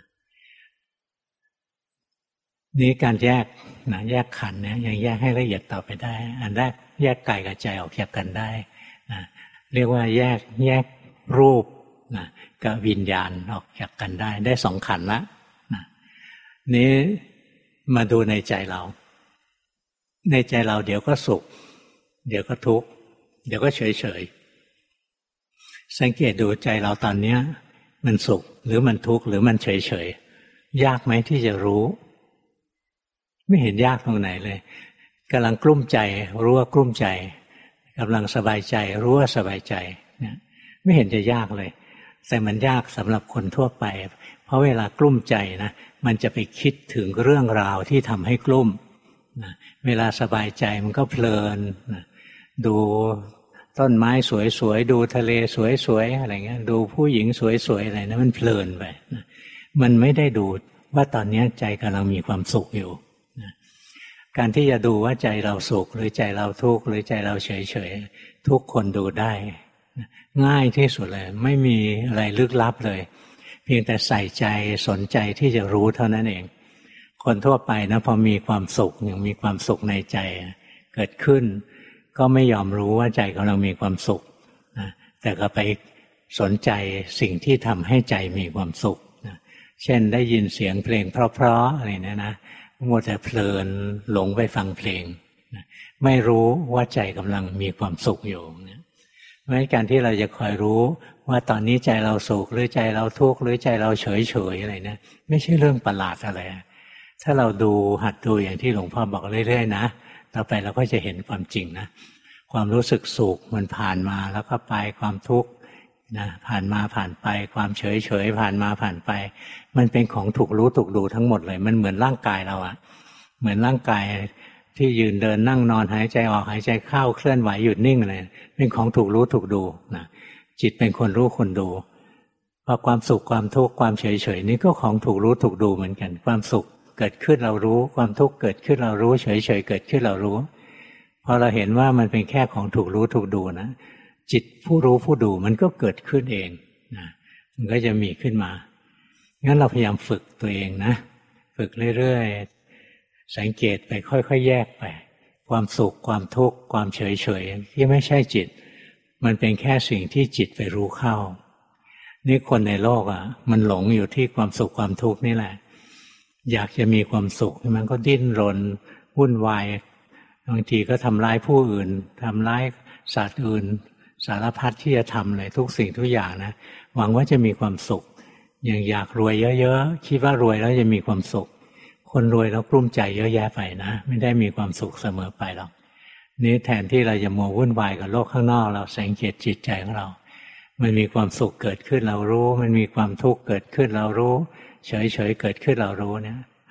นี่การแยกแยกขันธ์เนี่ยยังแยกให้ละเอียดต่อไปได้อันแรกแยกกายกับใจออกจากกันได้เรียกว่าแยกรูปกับวิญญาณออกจากกันได้สองขันธ์ละนี้มาดูในใจเราในใจเราเดี๋ยวก็สุขเดี๋ยวก็ทุกข์เดี๋ยวก็เฉยสังเกตดูใจเราตอนนี้มันสุขหรือมันทุกข์หรือมันเฉยยากไหมที่จะรู้ไม่เห็นยากตรงไหนเลยกำลังกลุ้มใจรู้ว่ากลุ้มใจกำลังสบายใจรู้ว่าสบายใจเนี่ยไม่เห็นจะยากเลยแต่มันยากสำหรับคนทั่วไปเพราะเวลากลุ้มใจนะมันจะไปคิดถึงเรื่องราวที่ทำให้กลุ้มนะเวลาสบายใจมันก็เพลินนะดูต้นไม้สวยๆดูทะเลสวยๆอะไรเงี้ยดูผู้หญิงสวยๆอะไรนะมันเพลินไปนะมันไม่ได้ดูว่าตอนนี้ใจกำลังมีความสุขอยู่นะการที่จะดูว่าใจเราสุขหรือใจเราทุกข์หรือใจเราเฉยๆทุกคนดูได้ง่ายที่สุดเลยไม่มีอะไรลึกลับเลยเพียงแต่ใส่ใจสนใจที่จะรู้เท่านั้นเองคนทั่วไปนะพอมีความสุขอย่างมีความสุขในใจเกิดขึ้นก็ไม่ยอมรู้ว่าใจกำลังมีความสุขนะแต่ก็ไปสนใจสิ่งที่ทำให้ใจมีความสุขนะเช่นได้ยินเสียงเพลงเพราะๆอะไรเนี่ยนะมัวแต่เพลินหลงไปฟังเพลงนะไม่รู้ว่าใจกำลังมีความสุขอยู่นะเพราะฉะนั้นการที่เราจะคอยรู้ว่าตอนนี้ใจเราสุขหรือใจเราทุกข์หรือใจเราเฉยๆอะไรนะไม่ใช่เรื่องประหลาดอะไรถ้าเราดูหัดดูอย่างที่หลวงพ่อบอกเรื่อยๆนะต่อไปเราก็จะเห็นความจริงนะความรู้สึกสุขมันผ่านมาแล้วก็ไปความทุกข์นะผ่านมาผ่านไปความเฉยๆผ่านมาผ่านไปมันเป็นของถูกรู้ถูกดูทั้งหมดเลยมันเหมือนร่างกายเราอะเหมือนร่างกายที่ยืนเดินนั่งนอนหายใจออกหายใจเข้าเคลื่อนไหวหยุดนิ่งอะไรเป็นของถูกรู้ถูกดูนะจิตเป็นคนรู้คนดูพอความสุขความทุกข์ความเฉยๆนี่ก็ของถูกรู้ถูกดูเหมือนกันความสุขเกิดขึ้นเรารู้ความทุกข์เกิดขึ้นเรารู้เฉยๆเกิดขึ้นเรารู้พอเราเห็นว่ามันเป็นแค่ของถูกรู้ถูกดูนะจิตผู้รู้ผู้ดูมันก็เกิดขึ้นเองนะมันก็จะมีขึ้นมางั้นเราพยายามฝึกตัวเองนะฝึกเรื่อยๆสังเกตไปค่อยๆแยกไปความสุขความทุกข์ความเฉยๆที่ไม่ใช่จิตมันเป็นแค่สิ่งที่จิตไปรู้เข้านี่คนในโลกมันหลงอยู่ที่ความสุขความทุกข์นี่แหละอยากจะมีความสุขมันก็ดิ้นรนวุ่นวายบางทีก็ทำร้ายผู้อื่นทำร้ายสัตว์อื่นสารพัดที่จะทำเลยทุกสิ่งทุกอย่างนะหวังว่าจะมีความสุขอย่างอยากรวยเยอะๆคิดว่ารวยแล้วจะมีความสุขคนรวยแล้วกลุ้มใจเยอะแยะไปนะไม่ได้มีความสุขเสมอไปหรอกนี่แทนที่เราจะมัววุ่นวายกับโลกข้างนอกเราสังเกตจิตใจของเรามันมีความสุขเกิดขึ้นเรารู้มันมีความทุกข์เกิดขึ้นเรารู้เฉยๆเกิดขึ้นเรารู้เนี่ย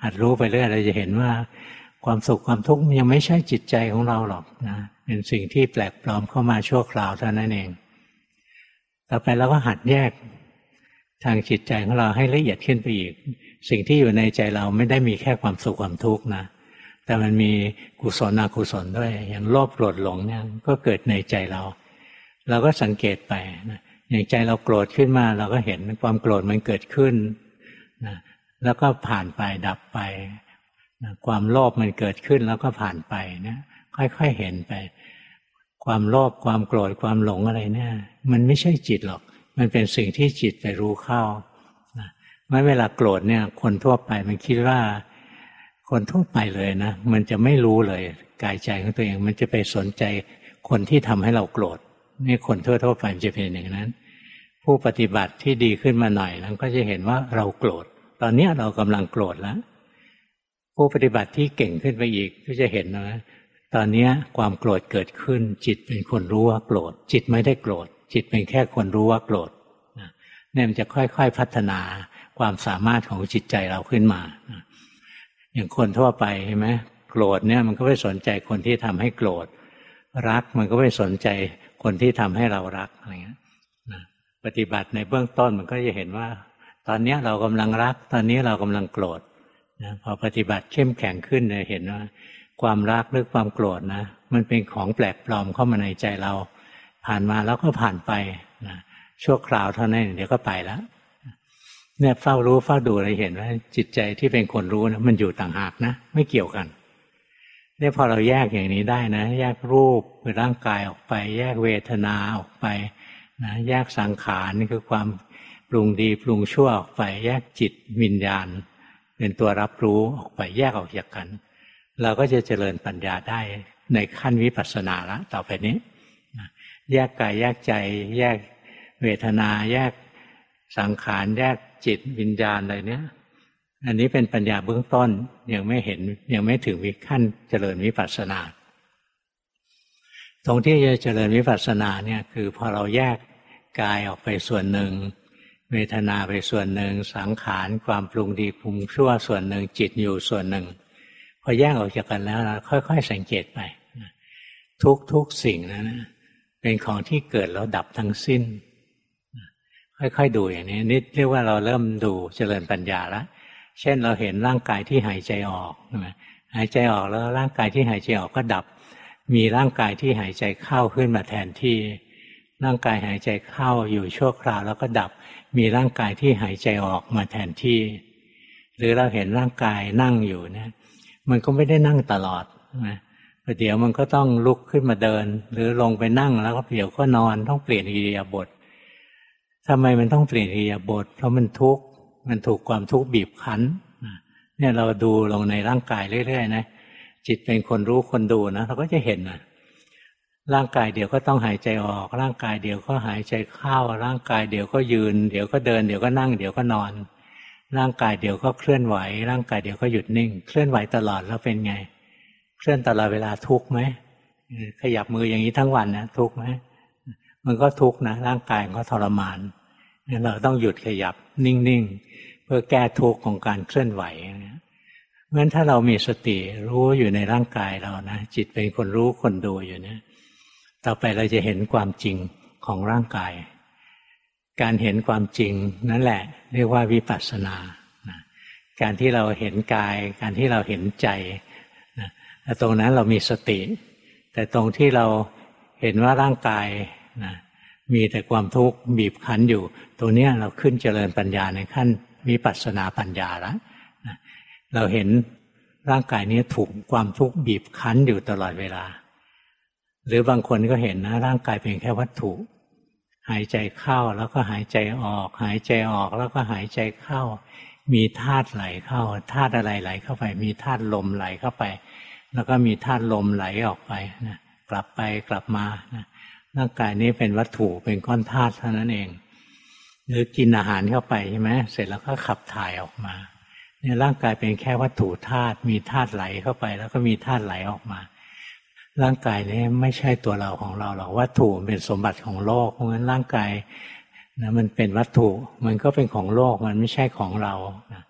หัดรู้ไปเรื่อยเราจะเห็นว่าความสุขความทุกข์ยังไม่ใช่จิตใจของเราหรอกนะเป็นสิ่งที่แปลกปลอมเข้ามาชั่วคราวเท่านั้นเองต่อไปเราก็หัดแยกทางจิตใจของเราให้ละเอียดขึ้นไปอีกสิ่งที่อยู่ในใจเราไม่ได้มีแค่ความสุขความทุกข์นะแต่มันมีกุศลอกุศลด้วยอย่างโลภโกรธหลงเนี่ยก็เกิดในใจเราก็สังเกตไปนะอย่างใจเราโกรธขึ้นมาเราก็เห็นความโกรธมันเกิดขึ้นนะแล้วก็ผ่านไปดับไปนะความโลภมันเกิดขึ้นแล้วก็ผ่านไปนะค่อยๆเห็นไปความโลภความโกรธความหลงอะไรเนี่ยมันไม่ใช่จิตหรอกมันเป็นสิ่งที่จิตไปรู้เข้านะเวลาโกรธเนี่ยคนทั่วไปมันคิดว่าคนทั่วไปเลยนะมันจะไม่รู้เลยกายใจของตัวเองมันจะไปสนใจคนที่ทำให้เราโกรธนี่คนทั่วไปมันจะเป็นอย่างนั้นผู้ปฏิบัติที่ดีขึ้นมาหน่อยแล้วก็จะเห็นว่าเราโกรธตอนนี้เรากำลังโกรธแล้วผู้ปฏิบัติที่เก่งขึ้นไปอีกก็จะเห็นนะตอนนี้ความโกรธเกิดขึ้นจิตเป็นคนรู้ว่าโกรธจิตไม่ได้โกรธจิตเป็นแค่คนรู้ว่าโกรธเนี่ยมันจะค่อยๆพัฒนาความสามารถของจิตใจเราขึ้นมาอย่างคนทั่วไปใช่ไหมโกรธเนี่ยมันก็ไม่สนใจคนที่ทำให้โกรธรักมันก็ไม่สนใจคนที่ทำให้เรารักอะไรเงี้ยปฏิบัติในเบื้องต้นมันก็จะเห็นว่าตอนนี้เรากำลังรักตอนนี้เรากำลังโกรธนะพอปฏิบัติเข้มแข็งขึ้นเนี่ยเห็นว่าความรักหรือความโกรธนะมันเป็นของแปลกปลอมเข้ามาในใจเราผ่านมาแล้วก็ผ่านไปนะชั่วคราวเท่านั้นเดี๋ยวก็ไปแล้วเนี่ยเฝ้ารู้เฝ้าดูเราเห็นว่าจิตใจที่เป็นคนรู้นะมันอยู่ต่างหากนะไม่เกี่ยวกันเนี่ยพอเราแยกอย่างนี้ได้นะแยกรูปคือร่างกายออกไปแยกเวทนาออกไปนะแยกสังขารนี่คือความปรุงดีปรุงชั่วออกไปแยกจิตวิญญาณเป็นตัวรับรู้ออกไปแยกออกจากกันเราก็จะเจริญปัญญาได้ในขั้นวิปัสสนาละต่อไปนี้แยกกายแยกใจแยกเวทนาแยกสังขารแยกจิตวิญญาณอะไรเนี้ยอันนี้เป็นปัญญาเบื้องต้นยังไม่เห็นยังไม่ถึงขั้นเจริญวิปัสสนาตรงที่จะเจริญวิปัสสนาเนี่ยคือพอเราแยกกายออกไปส่วนหนึ่งเวทนาไปส่วนหนึ่งสังขารความปรุงดีปรุงชั่วส่วนหนึ่งจิตอยู่ส่วนหนึ่งพอแยกออกจากกันแล้วเราค่อยๆสังเกตไปทุกสิ่งนั้นเป็นของที่เกิดแล้วดับทั้งสิ้นค่อยๆดูอย่างนี้นี่เรียกว่าเราเริ่มดูเจริญปัญญาแล้วเช่นเราเห็นร่างกายที่หายใจออกหายใจออกแล้วร่างกายที่หายใจออกก็ดับมีร่างกายที่หายใจเข้าขึ้นมาแทนที่ร่างกายหายใจเข้าอยู่ชั่วคราวแล้วก็ดับมีร่างกายที่หายใจออกมาแทนที่หรือเราเห็นร่างกายนั่งอยู่นะมันก็ไม่ได้นั่งตลอดนะเดี๋ยวมันก็ต้องลุกขึ้นมาเดินหรือลงไปนั่งแล้วก็เดี๋ยวก็นอนต้องเปลี่ยนอิริยาบถทำไมมันต้องเปลี่ยนอิริยาบถเพราะมันทุกข์มันถูกความทุกข์บีบคั้นเนี่ยเราดูลงในร่างกายเรื่อยๆนะจิตเป็นคนรู้คนดูนะเราก็จะเห็นนะร่างกายเดี๋ยวก็ต้องหายใจออกร่างกายเดี๋ยวก็หายใจเข้าร่างกายเดี๋ยวก็ยืนเดี๋ยวก็เดินเดี๋ยวก็นั่งเดี๋ยวก็นอนร่างกายเดี๋ยวก็เคลื่อนไหวร่างกายเดี๋ยวก็หยุดนิ่งเคลื่อนไหวตลอดแล้วเป็นไงเคลื่อนตลอดเวลาทุกข์ไหมขยับมืออย่างนี้ทั้งวันนะทุกข์ไหมมันก็ทุกข์นะร่างกายมันก็ทรมานเราต้องหยุดขยับนิ่งๆเพื่อแก้ทุกข์ของการเคลื่อนไหวเพราะฉะนั้นถ้าเรามีสติรู้อยู่ในร่างกายเรานะจิตเป็นคนรู้คนดูอยู่เนี่ยต่อไปเราจะเห็นความจริงของร่างกายการเห็นความจริงนั่นแหละเรียกว่าวิปัสสนาการที่เราเห็นกายการที่เราเห็นใจแต่ตรงนั้นเรามีสติแต่ตรงที่เราเห็นว่าร่างกายมีแต่ความทุกข์บีบคั้นอยู่ตรงนี้เราขึ้นเจริญปัญญาในขั้นวิปัสสนาปัญญาแล้วเราเห็นร่างกายนี้ถูกความทุกข์บีบคั้นอยู่ตลอดเวลาหรือบางคนก็เห็นนะร่างกายเป็นแค่วัตถุหายใจเข้าแล้วก็หายใจออกหายใจออกแล้วก็หายใจเข้ามีธาตุไหลเข้าธาตุอะไรไหลเข้าไปมีธาตุลมไหลเข้าไปแล้วก็มีธาตุลมไหลออกไปนะกลับไปกลับมานะร่างกายนี้เป็นวัตถุเป็นก้อนธาตุเท่านั้นเองหรือกินอาหารเข้าไปใช่ไหมเสร็จแล้วก็ขับถ่ายออกมาเนี่ยร่างกายเป็นแค่วัตถุธาตุมีธาตุไหลเข้าไปแล้วก็มีธาตุไหลออกมาร่างกายนี้ไม่ใช่ตัวเราของเราหรอกวัตถุเป็นสมบัติของโลกเพราะงั้นร่างกายนะมันเป็นวัตถุมันก็เป็นของโลกมันไม่ใช่ของเรา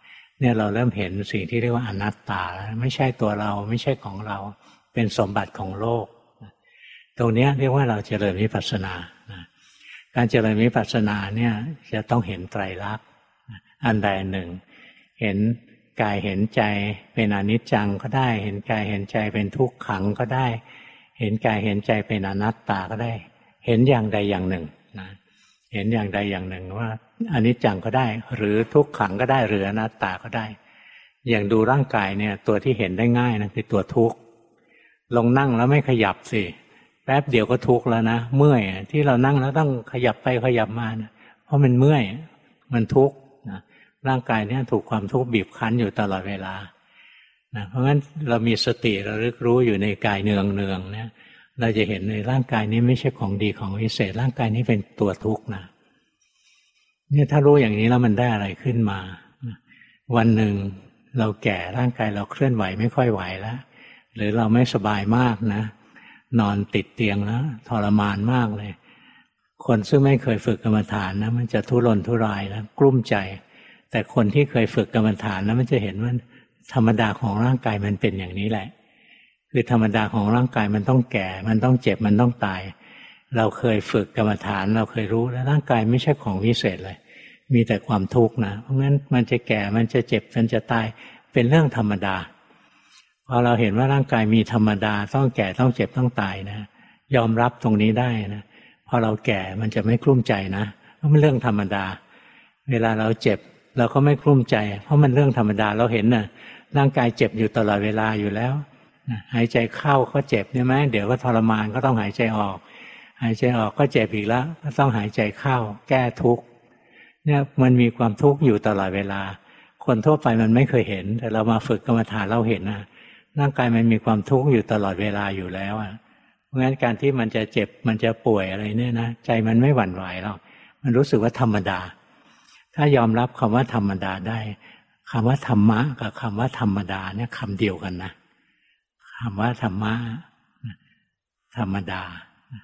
เนี่ยเราเริ่มเห็นสิ่งที่เรียกว่าอนัตตาแล้วไม่ใช่ตัวเราไม่ใช่ของเราเป็นสมบัติของโลกตรงนี้เรียกว่าเราเจริญวิปัสสนาการเจริญวิปัสสนาเนี่ยจะต้องเห็นไตรลักษณ์อันใดอันหนึ่งเห็นกายเห็นใจเป็นอนิจจังก็ได้เห็นกายเห็นใจเป็นทุกขังก็ได้เห็นกายเห็นใจเป็นอนัตตาก็ได้เห็นอย่างใดอย่างหนึ่งนะเห็นอย่างใดอย่างหนึ่งว่าอนิจจังก็ได้หรือทุกขังก็ได้หรืออนัตตาก็ได้อย่างดูร่างกายเนี่ยตัวที่เห็นได้ง่ายนะคือตัวทุกข์ลงนั่งแล้วไม่ขยับสิแป๊บเดียวก็ทุกข์แล้วนะเมื่อยที่เรานั่งแล้วต้องขยับไปขยับมานะเพราะมันเมื่อยมันทุกข์นะร่างกายเนี่ยถูกความทุกข์บีบคั้นอยู่ตลอดเวลานะเพราะงั้นเรามีสติระลึกรู้อยู่ในกายเนืองเนี่ยเราจะเห็นในร่างกายนี้ไม่ใช่ของดีของวิเศษร่างกายนี้เป็นตัวทุกข์นะเนี่ยถ้ารู้อย่างนี้แล้วมันได้อะไรขึ้นมาวันหนึ่งเราแก่ร่างกายเราเคลื่อนไหวไม่ค่อยไหวแล้วหรือเราไม่สบายมากนะนอนติดเตียงแล้วทรมานมากเลยคนซึ่งไม่เคยฝึกกรรมฐานนะมันจะทุรนทุรายแล้วกลุ้มใจแต่คนที่เคยฝึกกรรมฐานแล้วมันจะเห็นว่าธรรมดาของร่างกายมันเป็นอย่างนี้แหละคือธรรมดาของร่างกายมันต้องแก่มันต้องเจ็บมันต้องตายเราเคยฝึกกรรมฐานเราเคยรู้แล้วร่างกายไม่ใช่ของวิเศษเลยมีแต่ความทุกข์นะเพราะงั้นมันจะแก่มันจะเจ็บมันจะตายเป็นเรื่องธรรมดาพอเราเห็นว่าร่างกายมีธรรมดาต้องแก่ต้องเจ็บต้องตายนะยอมรับตรงนี้ได้นะพอเราแก่มันจะไม่กลุ้มใจนะเพราะมันเรื่องธรรมดาเวลาเราเจ็บเราก็ไม่กลุ้มใจเพราะมันเรื่องธรรมดาเราเห็นนะร่างกายเจ็บอยู่ตลอดเวลาอยู่แล้วหายใจเข้าก็เจ็บใช่ไหมเดี๋ยวก็ทรมานก็ต้องหายใจออกหายใจออกก็เจ็บอีกแล้วก็ต้องหายใจเข้าแก้ทุกข์เนี่ยมันมีความทุกข์อยู่ตลอดเวลาคนทั่วไปมันไม่เคยเห็นแต่เรามาฝึกกรรมฐานเราเห็นนะร่างกายมันมีความทุกข์อยู่ตลอดเวลาอยู่แล้วเพราะงั้นการที่มันจะเจ็บมันจะป่วยอะไรเนี่ยนะใจมันไม่หวั่นไหวหรอกมันรู้สึกว่าธรรมดาถ้ายอมรับคำว่าธรรมดาได้คำว่าธรรมะกับคำว่าธรรมดาเนี่ยคำเดียวกันนะคำว่าธรรมะธรรมดา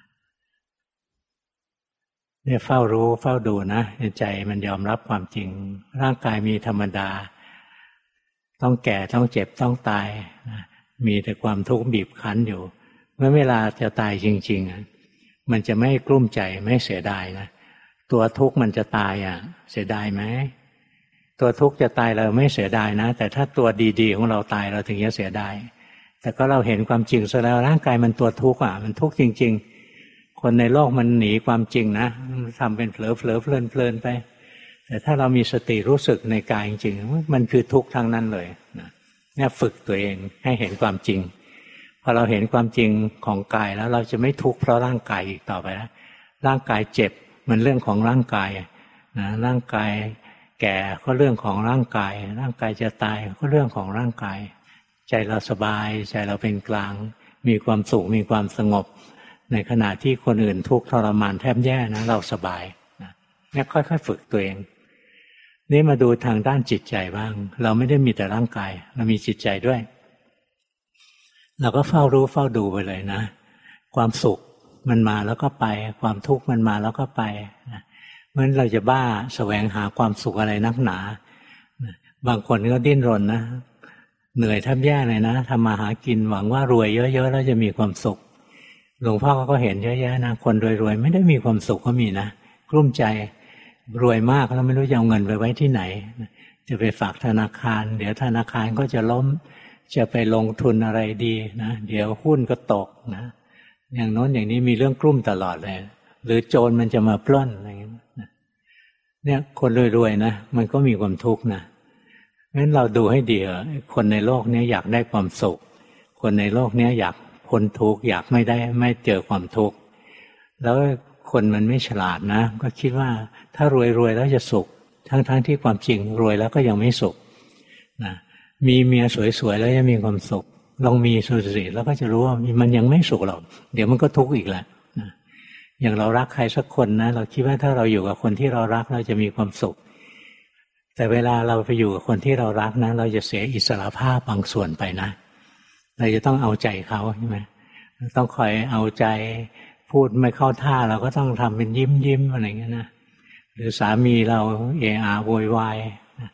เนี่ยเฝ้ารู้เฝ้าดูนะใจมันยอมรับความจริงร่างกายมีธรรมดาต้องแก่ต้องเจ็บต้องตายมีแต่ความทุกข์บีบคั้นอยู่เมื่อเวลาจะตายจริงๆมันจะไม่กลุ้มใจไม่เสียดายนะตัวทุกข์มันจะตายเสียดายไหมตัวทุกข์จะตายเราไม่เสียดายนะแต่ถ้าตัวดีๆของเราตายเราถึงจะเสียดายแต่ก็เราเห็นความจริงซะแล้วร่างกายมันตัวทุกข์มันทุกข์จริงๆคนในโลกมันหนีความจริงนะทำเป็นเผลอเพลินไปแต่ถ้าเรามีสติรู้สึกในกายจริงๆมันคือทุกข์ทั้งนั้นเลยเนี่ยฝึกตัวเองให้เห็นความจริงพอเราเห็นความจริงของกายแล้วเราจะไม่ทุกข์เพราะร่างกายอีกต่อไปแล้วร่างกายเจ็บมันเรื่องของร่างกายนะร่างกายแก่ก็เรื่องของร่างกายร่างกายจะตายก็เรื่องของร่างกายใจเราสบายใจเราเป็นกลางมีความสุขมีความสงบในขณะที่คนอื่นทุกข์ทรมานแทบแย่นะเราสบายเนี่ยค่อยๆฝึกตัวเองนี่มาดูทางด้านจิตใจบ้างเราไม่ได้มีแต่ร่างกายเรามีจิตใจด้วยเราก็เฝ้ารู้เฝ้าดูไปเลยนะความสุขมันมาแล้วก็ไปความทุกข์มันมาแล้วก็ไปเพราะฉะนั้นเราจะบ้าแสวงหาความสุขอะไรนักหนาบางคนก็ดิ้นรนนะเหนื่อยแทบแย่เลยนะทำมาหากินหวังว่ารวยเยอะๆแล้วจะมีความสุขหลวงพ่อก็เห็นเยอะแยะนะคนรวยๆไม่ได้มีความสุขก็มีนะกลุ้มใจรวยมากแล้วไม่รู้จะเอาเงินไปไว้ที่ไหนจะไปฝากธนาคารเดี๋ยวธนาคารก็จะล้มจะไปลงทุนอะไรดีนะเดี๋ยวหุ้นก็ตกนะอย่างโน้นอย่างนี้มีเรื่องกลุ้มตลอดเลยหรือโจรมันจะมาปล้นอะไรอย่างนี้เนี่ยคนรวยๆนะมันก็มีความทุกข์นะงั้นเราดูให้ดีคนในโลกนี้อยากได้ความสุขคนในโลกนี้อยากพ้นทุกข์อยากไม่เจอความทุกข์แล้วคนมันไม่ฉลาดนะก็คิดว่าถ้ารวยแล้วจะสุขทั้งที่ความจริงรวยแล้วก็ยังไม่สุขนะมีเมียสวยๆแล้วจะมีความสุขลองมีสุสิแล้วก็จะรู้ว่ามันยังไม่สุขหรอกเดี๋ยวมันก็ทุกข์อีกแหละนะอย่างเรารักใครสักคนนะเราคิดว่าถ้าเราอยู่กับคนที่เรารักเราจะมีความสุขแต่เวลาเราไปอยู่กับคนที่เรารักนะเราจะเสียอิสรภาพบางส่วนไปนะเราจะต้องเอาใจเขาใช่ไหมต้องคอยเอาใจพูดไม่เข้าท่าเราก็ต้องทำเป็นยิ้มอะไรเงี้ยนะหรือสามีเราเอะอะโวยวาย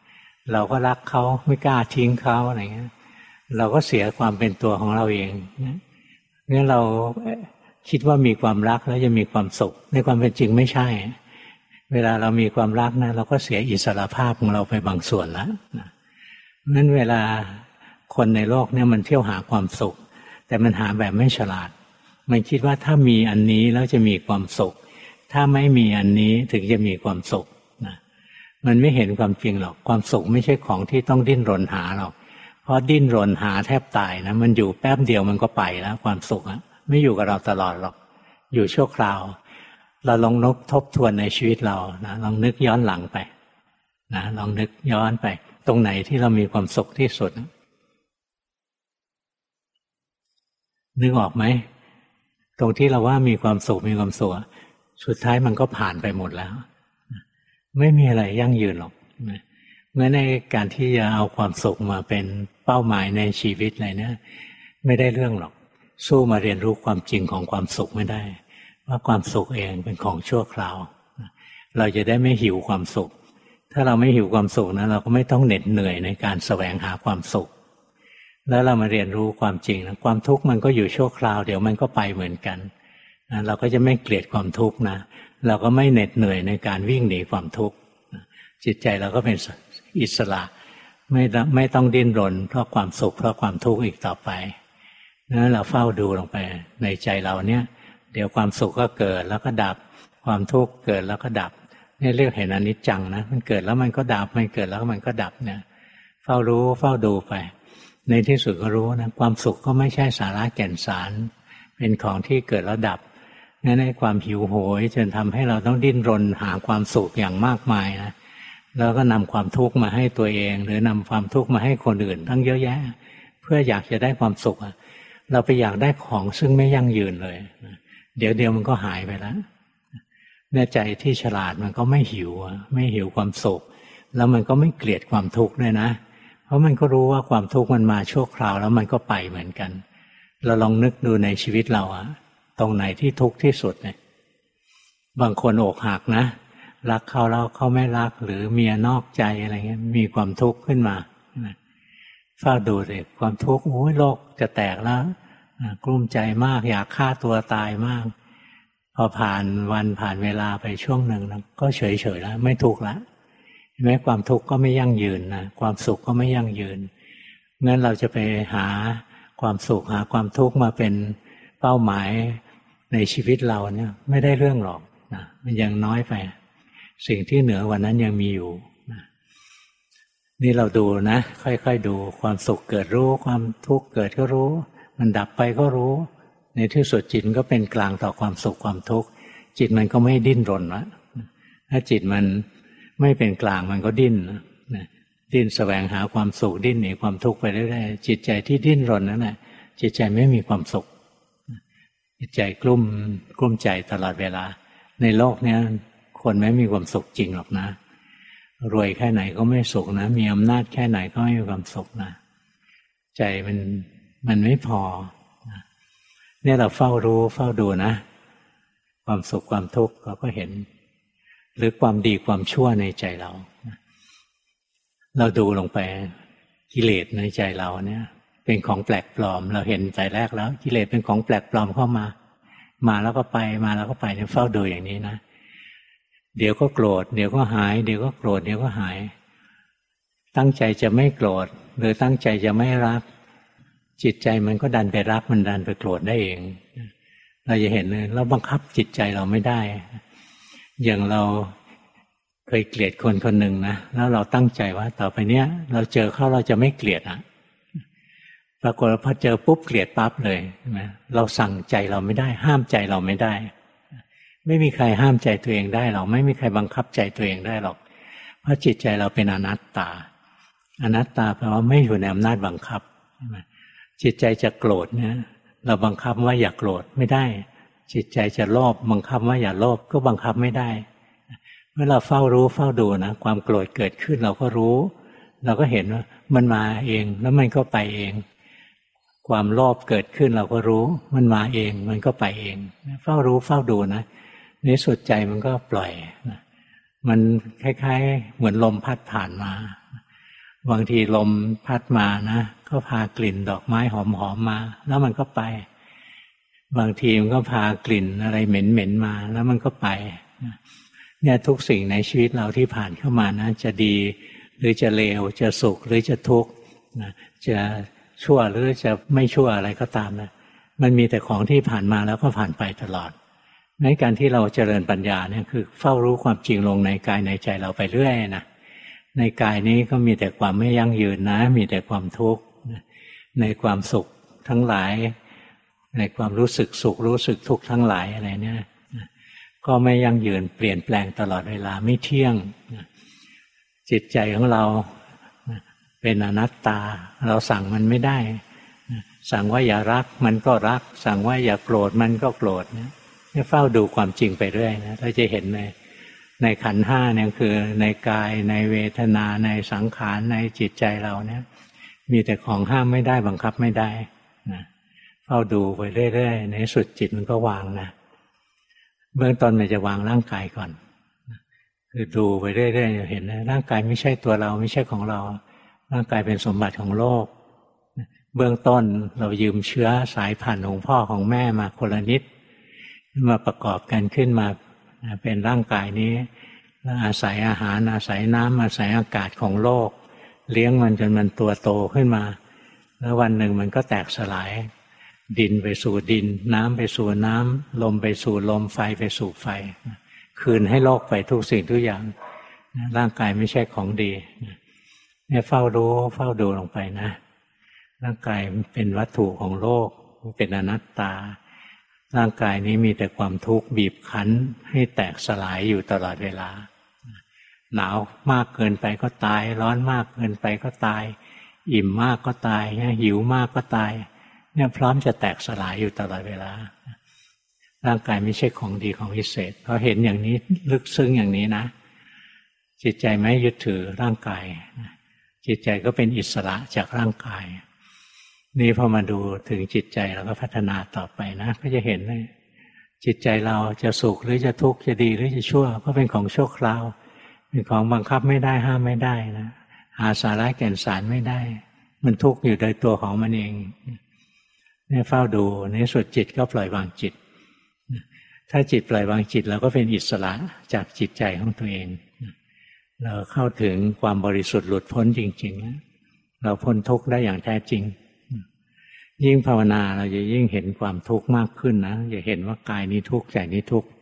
เราก็รักเขาไม่กล้าทิ้งเขาอะไรเงี้ยเราก็เสียความเป็นตัวของเราเองงั้นเราคิดว่ามีความรักแล้วจะมีความสุขในความเป็นจริงไม่ใช่เวลาเรามีความรักนะเราก็เสียอิสรภาพของเราไปบางส่วนแล้วงั้นเวลาคนในโลกเนี่ยมันเที่ยวหาความสุขแต่มันหาแบบไม่ฉลาดมันคิดว่าถ้ามีอันนี้แล้วจะมีความสุขถ้าไม่มีอันนี้ถึงจะมีความสุขนะมันไม่เห็นความจริงหรอกความสุขไม่ใช่ของที่ต้องดิ้นรนหาหรอกเพราะดิ้นรนหาแทบตายนะมันอยู่แป๊บเดียวมันก็ไปแล้วความสุขอะไม่อยู่กับเราตลอดหรอกอยู่ชั่วคราวเราลองทบทวนในชีวิตเรานะลองนึกย้อนหลังไปนะลองนึกย้อนไปตรงไหนที่เรามีความสุขที่สุดนึกออกไหมตรงที่เราว่ามีความสุขมีความสุขสุดท้ายมันก็ผ่านไปหมดแล้วไม่มีอะไรยั่งยืนหรอกเมื่อในการที่จะเอาความสุขมาเป็นเป้าหมายในชีวิตอะไรเนี่ยไม่ได้เรื่องหรอกสู้มาเรียนรู้ความจริงของความสุขไม่ได้ว่าความสุขเองเป็นของชั่วคราวเราจะได้ไม่หิวความสุขถ้าเราไม่หิวความสุขนะเราก็ไม่ต้องเหน็ดเหนื่อยในการแสวงหาความสุขแล้วเรามาเรียนรู้ความจริงนะความทุกข์มันก็อยู่ชั่วคราวเดี๋ยวมันก็ไปเหมือนกันนะเราก็จะไม่เกลียดความทุกข์นะเราก็ไม่เหน็ดเหนื่อยในการวิ่งหนีความทุกข์จิตใจเราก็เป็นอิสระไม่ต้องดิ้นรนเพราะความสุขเพราะความทุกข์อีกต่อไปนั้นเราเฝ้าดูลงไปในใจเราเนี่ยเดี๋ยวความสุขก็เกิดแล้วก็ดับความทุกข์เกิดแล้วก็ดับนี่เรียกเห็นอนิจจังนะมันเกิดแล้วมันก็ดับมันเกิดแล้วมันก็ดับเนี่ยเฝ้ารู้เฝ้าดูไปในที่สุดก็รู้นะความสุขก็ไม่ใช่สาระแก่นสารเป็นของที่เกิดแล้วดับงั้นในความหิวโหยจนทำให้เราต้องดิ้นรนหาความสุขอย่างมากมายนะแล้วก็นำความทุกข์มาให้ตัวเองหรือนำความทุกข์มาให้คนอื่นทั้งเยอะแยะเพื่ออยากจะได้ความสุขเราไปอยากได้ของซึ่งไม่ยั่งยืนเลยเดี๋ยวมันก็หายไปแล้วในใจที่ฉลาดมันก็ไม่หิวความสุขแล้วมันก็ไม่เกลียดความทุกข์ด้วยนะเพราะมันก็รู้ว่าความทุกข์มันมาชั่วคราวแล้วมันก็ไปเหมือนกันเราลองนึกดูในชีวิตเราตรงไหนที่ทุกข์ที่สุดเนี่ยบางคนอกหักนะรักเขาแล้วเขาไม่รักหรือเมียนอกใจอะไรเงี้ยมีความทุกข์ขึ้นมาเฝ้าดูสิความทุกข์โอ้ยโลกจะแตกแล้วกลุ้มใจมากอยากฆ่าตัวตายมากพอผ่านวันผ่านเวลาไปช่วงหนึ่งก็เฉยๆแล้วไม่ทุกข์แล้วแม้ความทุกข์ก็ไม่ยั่งยืนนะความสุขก็ไม่ยั่งยืนงั้นเราจะไปหาความสุขหาความทุกข์มาเป็นเป้าหมายในชีวิตเราเนี่ยไม่ได้เรื่องหรอกนะมันยังน้อยไปสิ่งที่เหนือกว่านั้นยังมีอยู่นะนี่เราดูนะค่อยๆดูความสุขเกิดรู้ความทุกข์เกิดก็รู้มันดับไปก็รู้ในที่สุดจิตก็เป็นกลางต่อความสุขความทุกข์จิตมันก็ไม่ดิ้นรนละถ้าจิตมันไม่เป็นกลางมันก็ดิ้นดิ้นแสวงหาความสุขดิ้นหนีความทุกข์ไปเรื่อยๆจิตใจที่ดิ้นรนนั่นแหละจิตใจไม่มีความสุขจิตใจกลุ้มใจตลอดเวลาในโลกนี้คนไม่มีความสุขจริงหรอกนะรวยแค่ไหนก็ไม่สุขนะมีอำนาจแค่ไหนก็ไม่มีความสุขนะใจมันไม่พอเนี่ยเราเฝ้ารู้เฝ้าดูนะความสุขความทุกข์เราก็เห็นหรือความดีความชั่วในใจเราดูลงไปกิเลสในใจเราเนี่ยเป็นของแปลกปลอมเราเห็นแต่แรกแล้วกิเลสเป็นของแปลกปลอมเข้ามาแล้วก็ไปมาแล้วก็ไปเนี่ยเฝ้าดูอย่างนี้นะเดี๋ยวก็โกรธเดี๋ยวก็หายเดี๋ยวก็โกรธเดี๋ยวก็หายตั้งใจจะไม่โกรธหรือตั้งใจจะไม่รักจิตใจมันก็ดันไปรักมันดันไปโกรธได้เองเราจะเห็นเลยเราบังคับจิตใจเราไม่ได้อย่างเราเคยเกลียดคนคนหนึ่งนะแล้วเราตั้งใจว่าต่อไปเนี้ยเราเจอเขาเราจะไม่เกลียดปรากฏว่าพอเจอปุ๊บเกลียดปั๊บเลยเราสั่งใจเราไม่ได้ห้ามใจเราไม่ได้ไม่มีใครห้ามใจตัวเองได้หรอกไม่มีใครบังคับใจตัวเองได้หรอกเพราะจิตใจเราเป็นอนัตตาอนัตตาแปลว่าไม่อยู่ในอำนาจบังคับจิตใจจะโกรธเนี่ยเราบังคับว่าอย่าโกรธไม่ได้จิตใจจะโลภบังคับว่าอย่าโลภก็บังคับไม่ได้เมื่อเราเฝ้ารู้เฝ้าดูนะความโกรธเกิดขึ้นเราก็รู้เราก็เห็นว่ามันมาเองแล้วมันก็ไปเองความโลภเกิดขึ้นเราก็รู้มันมาเองมันก็ไปเองเฝ้ารู้เฝ้าดูนะในสุดใจมันก็ปล่อยนะมันคล้ายๆเหมือนลมพัดผ่านมาบางทีลมพัดมานะก็พากลิ่นดอกไม้หอมๆมาแล้วมันก็ไปบางทีมันก็พากลิ่นอะไรเหม็นๆมาแล้วมันก็ไปเนี่ยทุกสิ่งในชีวิตเราที่ผ่านเข้ามานะจะดีหรือจะเลวจะสุขหรือจะทุกข์จะชั่วหรือจะไม่ชั่วอะไรก็ตามนะมันมีแต่ของที่ผ่านมาแล้วก็ผ่านไปตลอดในการที่เราเจริญปัญญาเนี่ยคือเฝ้ารู้ความจริงลงในกายในใจเราไปเรื่อยนะในกายนี้ก็มีแต่ความไม่ยั่งยืนนะมีแต่ความทุกข์ในความสุขทั้งหลายในความรู้สึกสุขรู้สึกทุกข์ทั้งหลายอะไรเนี่ยก็ไม่ยั่งยืนเปลี่ยนแปลงตลอดเวลาไม่เที่ยงจิตใจของเราเป็นอนัตตาเราสั่งมันไม่ได้สั่งว่าอย่ารักมันก็รักสั่งว่าอย่าโกรธมันก็โกรธเนี่ยเฝ้าดูความจริงไปเรื่อยนะเราจะเห็นในขันธ์ห้าเนี่ยคือในกายในเวทนาในสังขารในจิตใจเราเนี่ยมีแต่ของห้ามไม่ได้บังคับไม่ได้นะเฝ้าดูไปเรื่อยๆในสุดจิตมันก็วางนะเบื้องต้นมันจะวางร่างกายก่อนคือดูไปเรื่อยๆเห็นนะร่างกายไม่ใช่ตัวเราไม่ใช่ของเราร่างกายเป็นสมบัติของโลกเบื้องต้นเรายืมเชื้อสายพันธุ์ของพ่อของแม่มาคนละนิดมาประกอบกันขึ้นมาเป็นร่างกายนี้แล้วอาศัยอาหารอาศัยน้ำอาศัยอากาศของโลกเลี้ยงมันจนมันตัวโตขึ้นมาแล้ววันหนึ่งมันก็แตกสลายดินไปสู่ดินน้ำไปสู่น้ำลมไปสู่ลมไฟไปสู่ไฟคืนให้โลกไปทุกสิ่งทุกอย่างร่างกายไม่ใช่ของดีเนี่ยเฝ้ารู้เฝ้าดูลงไปนะร่างกายเป็นวัตถุของโลกเป็นอนัตตาร่างกายนี้มีแต่ความทุกข์บีบคั้นให้แตกสลายอยู่ตลอดเวลาหนาวมากเกินไปก็ตายร้อนมากเกินไปก็ตายอิ่มมากก็ตายหิวมากก็ตายเนี่ยพร้อมจะแตกสลายอยู่ตลอดเวลาร่างกายไม่ใช่ของดีของพิเศษพอเห็นอย่างนี้ลึกซึ้งอย่างนี้นะจิตใจไม่ยึดถือร่างกายจิตใจก็เป็นอิสระจากร่างกายนี่พอมาดูถึงจิตใจเราก็พัฒนาต่อไปนะก็จะเห็นเลยจิตใจเราจะสุขหรือจะทุกข์จะดีหรือจะชั่วก็เป็นของชั่วคราวเป็นของบังคับไม่ได้ห้ามไม่ได้นะหาสาระแก่นสารไม่ได้มันทุกข์อยู่โดยตัวของมันเองเนี่ยเฝ้าดูในสุดจิตก็ปล่อยวางจิตถ้าจิตปล่อยวางจิตเราก็เป็นอิสระจากจิตใจของตัวเองเราเข้าถึงความบริสุทธิ์หลุดพ้นจริงๆเราพ้นทุกข์ได้อย่างแท้จริงยิ่งภาวนาเราจะยิ่งเห็นความทุกข์มากขึ้นนะจะเห็นว่ากายนี้ทุกข์ใจนี้ทุกข์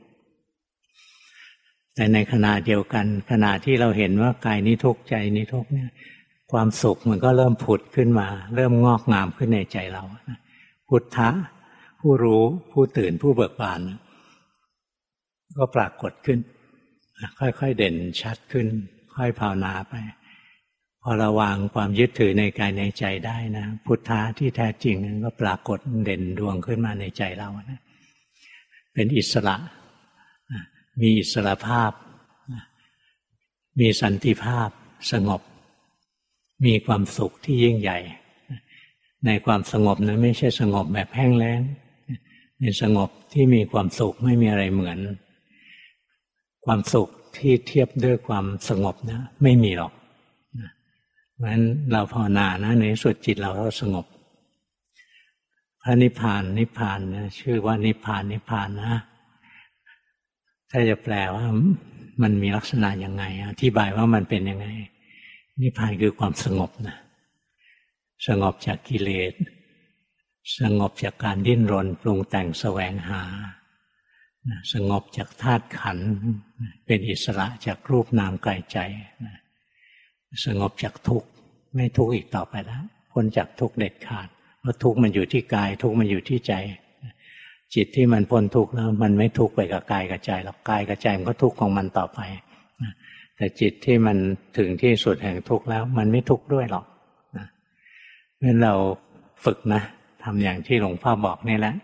แต่ในขณะเดียวกันขณะที่เราเห็นว่ากายนี้ทุกข์ใจนี้ทุกข์เนี่ยความสุขมันก็เริ่มผุดขึ้นมาเริ่มงอกงามขึ้นในใจเราพุทธะผู้รู้ผู้ตื่นผู้เบิกบานก็ปรากฏขึ้นค่อยๆเด่นชัดขึ้นค่อยภาวนาไปพอเราวางความยึดถือในกายในใจได้นะพุทธะที่แท้จริงก็ปรากฏเด่นดวงขึ้นมาในใจเรานะเป็นอิสระมีอิสรภาพมีสันติภาพสงบมีความสุขที่ยิ่งใหญ่ในความสงบนั้นไม่ใช่สงบแบบแห้งแล้งเป็นสงบที่มีความสุขไม่มีอะไรเหมือนความสุขที่เทียบด้วยความสงบนะไม่มีหรอกเพราะฉะนั้นเราภาวนานะในสุดจิตเราก็สงบพระนิพพานนิพพานนะชื่อว่านิพพานนิพพานนะถ้าจะแปลว่ามันมีลักษณะยังไงอธิบายว่ามันเป็นยังไงนิพพานคือความสงบนะสงบจากกิเลสสงบจากการดิ้นรนปรุงแต่งแสวงหาสงบจากธาตุขันธ์เป็นอิสระจากรูปนามกายใจสงบจากทุกข์ไม่ทุกข์อีกต่อไปแล้วพ้นจากทุกข์เด็ดขาดเพราะทุกข์มันอยู่ที่กายทุกข์มันอยู่ที่ใจจิตที่มันพ้นทุกข์แล้วมันไม่ทุกข์ไปกับกายกับใจหรอกกายกับใจมันก็ทุกข์ของมันต่อไปแต่จิตที่มันถึงที่สุดแห่งทุกข์แล้วมันไม่ทุกข์ด้วยหรอกเพราะฉะนั้นเราฝึกนะทำอย่างที่หลวงพ่อบอกนี่แหละ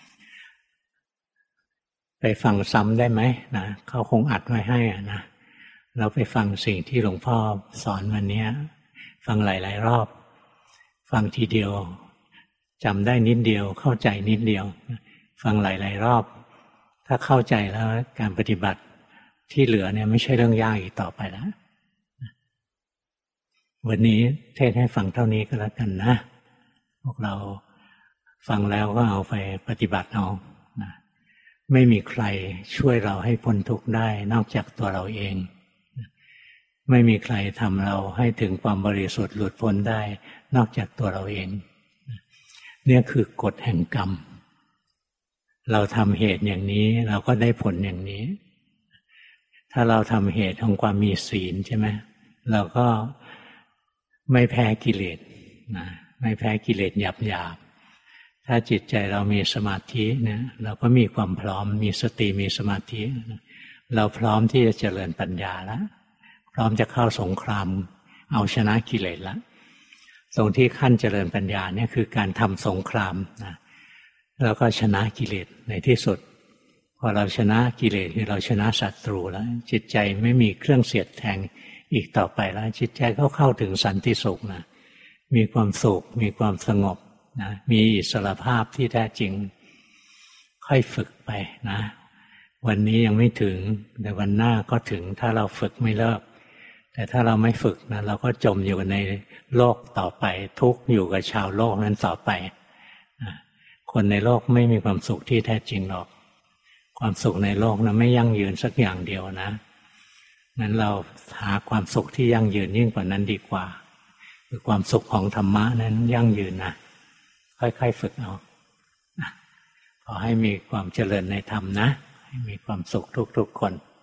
ไปฟังซ้ำได้ไหมนะเขาคงอัดไว้ให้นะเราไปฟังสิ่งที่หลวงพ่อสอนวันนี้ฟังหลายๆรอบฟังทีเดียวจำได้นิดเดียวเข้าใจนิดเดียวฟังหลายๆรอบถ้าเข้าใจแล้วการปฏิบัติที่เหลือเนี่ยไม่ใช่เรื่องยากอีกต่อไปแล้ววันนี้เทศให้ฟังเท่านี้ก็แล้วกันนะพวกเราฟังแล้วก็เอาไปปฏิบัติเอานะไม่มีใครช่วยเราให้พ้นทุกข์ได้นอกจากตัวเราเองไม่มีใครทำเราให้ถึงความบริสุทธิ์หลุดพ้นได้นอกจากตัวเราเองเนี่ยคือกฎแห่งกรรมเราทำเหตุอย่างนี้เราก็ได้ผลอย่างนี้ถ้าเราทำเหตุของความมีศีลใช่ไหมเราก็ไม่แพ้กิเลสนะไม่แพ้กิเลสหยาบๆถ้าจิตใจเรามีสมาธิเนี่ยเราก็มีความพร้อมมีสติมีสมาธิเราพร้อมที่จะเจริญปัญญาแล้วพร้อมจะเข้าสงครามเอาชนะกิเลสแล้วตรงที่ขั้นเจริญปัญญาเนี่ยคือการทำสงครามนะแล้วก็ชนะกิเลสในที่สุดพอเราชนะกิเลสคือเราชนะศัตรูแล้วจิตใจไม่มีเครื่องเสียดแทงอีกต่อไปแล้วจิตใจเข้าถึงสันติสุขนะมีความสุขมีความสงบนะมีอิสรภาพที่แท้จริงค่อยฝึกไปนะวันนี้ยังไม่ถึงแต่วันหน้าก็ถึงถ้าเราฝึกไม่เลิกแต่ถ้าเราไม่ฝึกนะเราก็จมอยู่ในโลกต่อไปทุกข์อยู่กับชาวโลกนั้นต่อไปนะคนในโลกไม่มีความสุขที่แท้จริงหรอกความสุขในโลกนะไม่ยั่งยืนสักอย่างเดียวนะงั้นเราหาความสุขที่ยั่งยืนยิ่งกว่านั้นดีกว่าคือความสุขของธรรมะนั้นยั่งยืนนะค่อยๆฝึกเอาขอให้มีความเจริญในธรรมนะให้มีความสุขทุกๆคน